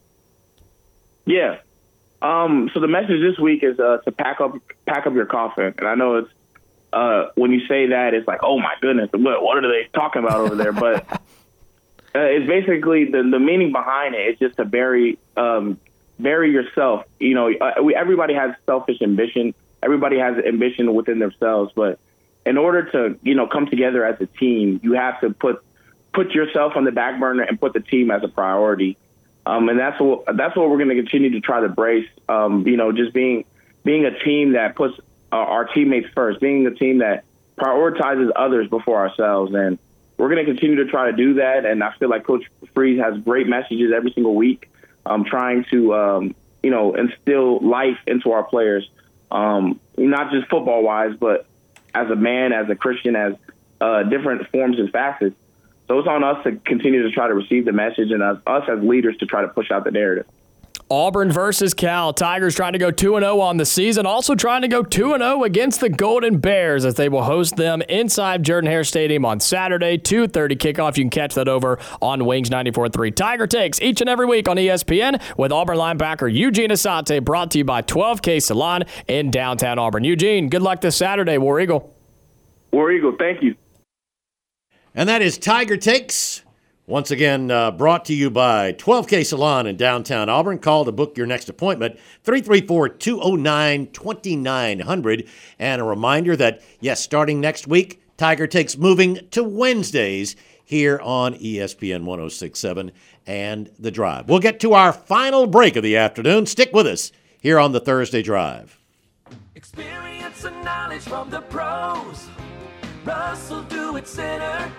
Yeah. Um, so the message this week is uh, to pack up pack up your coffin. And I know it's uh, when you say that, it's like, oh, my goodness, what, what are they talking about over there? But uh, it's basically the, the meaning behind it is just to bury um, bury yourself. You know, uh, we, everybody has selfish ambition. Everybody has ambition within themselves. But in order to, you know, come together as a team, you have to put put yourself on the back burner and put the team as a priority. Um, and that's what that's what we're going to continue to try to brace. Um, you know, just being being a team that puts uh, our teammates first, being a team that prioritizes others before ourselves, and we're going to continue to try to do that. And I feel like Coach Freeze has great messages every single week, um, trying to um, you know instill life into our players, um, not just football wise, but as a man, as a Christian, as uh, different forms and facets. So it's on us to continue to try to receive the message and us, us as leaders to try to push out the narrative. Auburn versus Cal. Tigers trying to go two and oh on the season, also trying to go two and oh against the Golden Bears as they will host them inside Jordan-Hare Stadium on Saturday, two thirty kickoff. You can catch that over on Wings ninety-four point three. Tiger Takes each and every week on E S P N with Auburn linebacker Eugene Asante, brought to you by twelve K Salon in downtown Auburn. Eugene, good luck this Saturday, War Eagle. War Eagle, thank you. And that is Tiger Takes, once again uh, brought to you by twelve K Salon in downtown Auburn. Call to book your next appointment, three three four, two oh nine, two nine hundred. And a reminder that, yes, starting next week, Tiger Takes moving to Wednesdays here on E S P N one oh six point seven and The Drive. We'll get to our final break of the afternoon. Stick with us here on the Thursday Drive. Experience and knowledge from the pros. Russell Do It Center.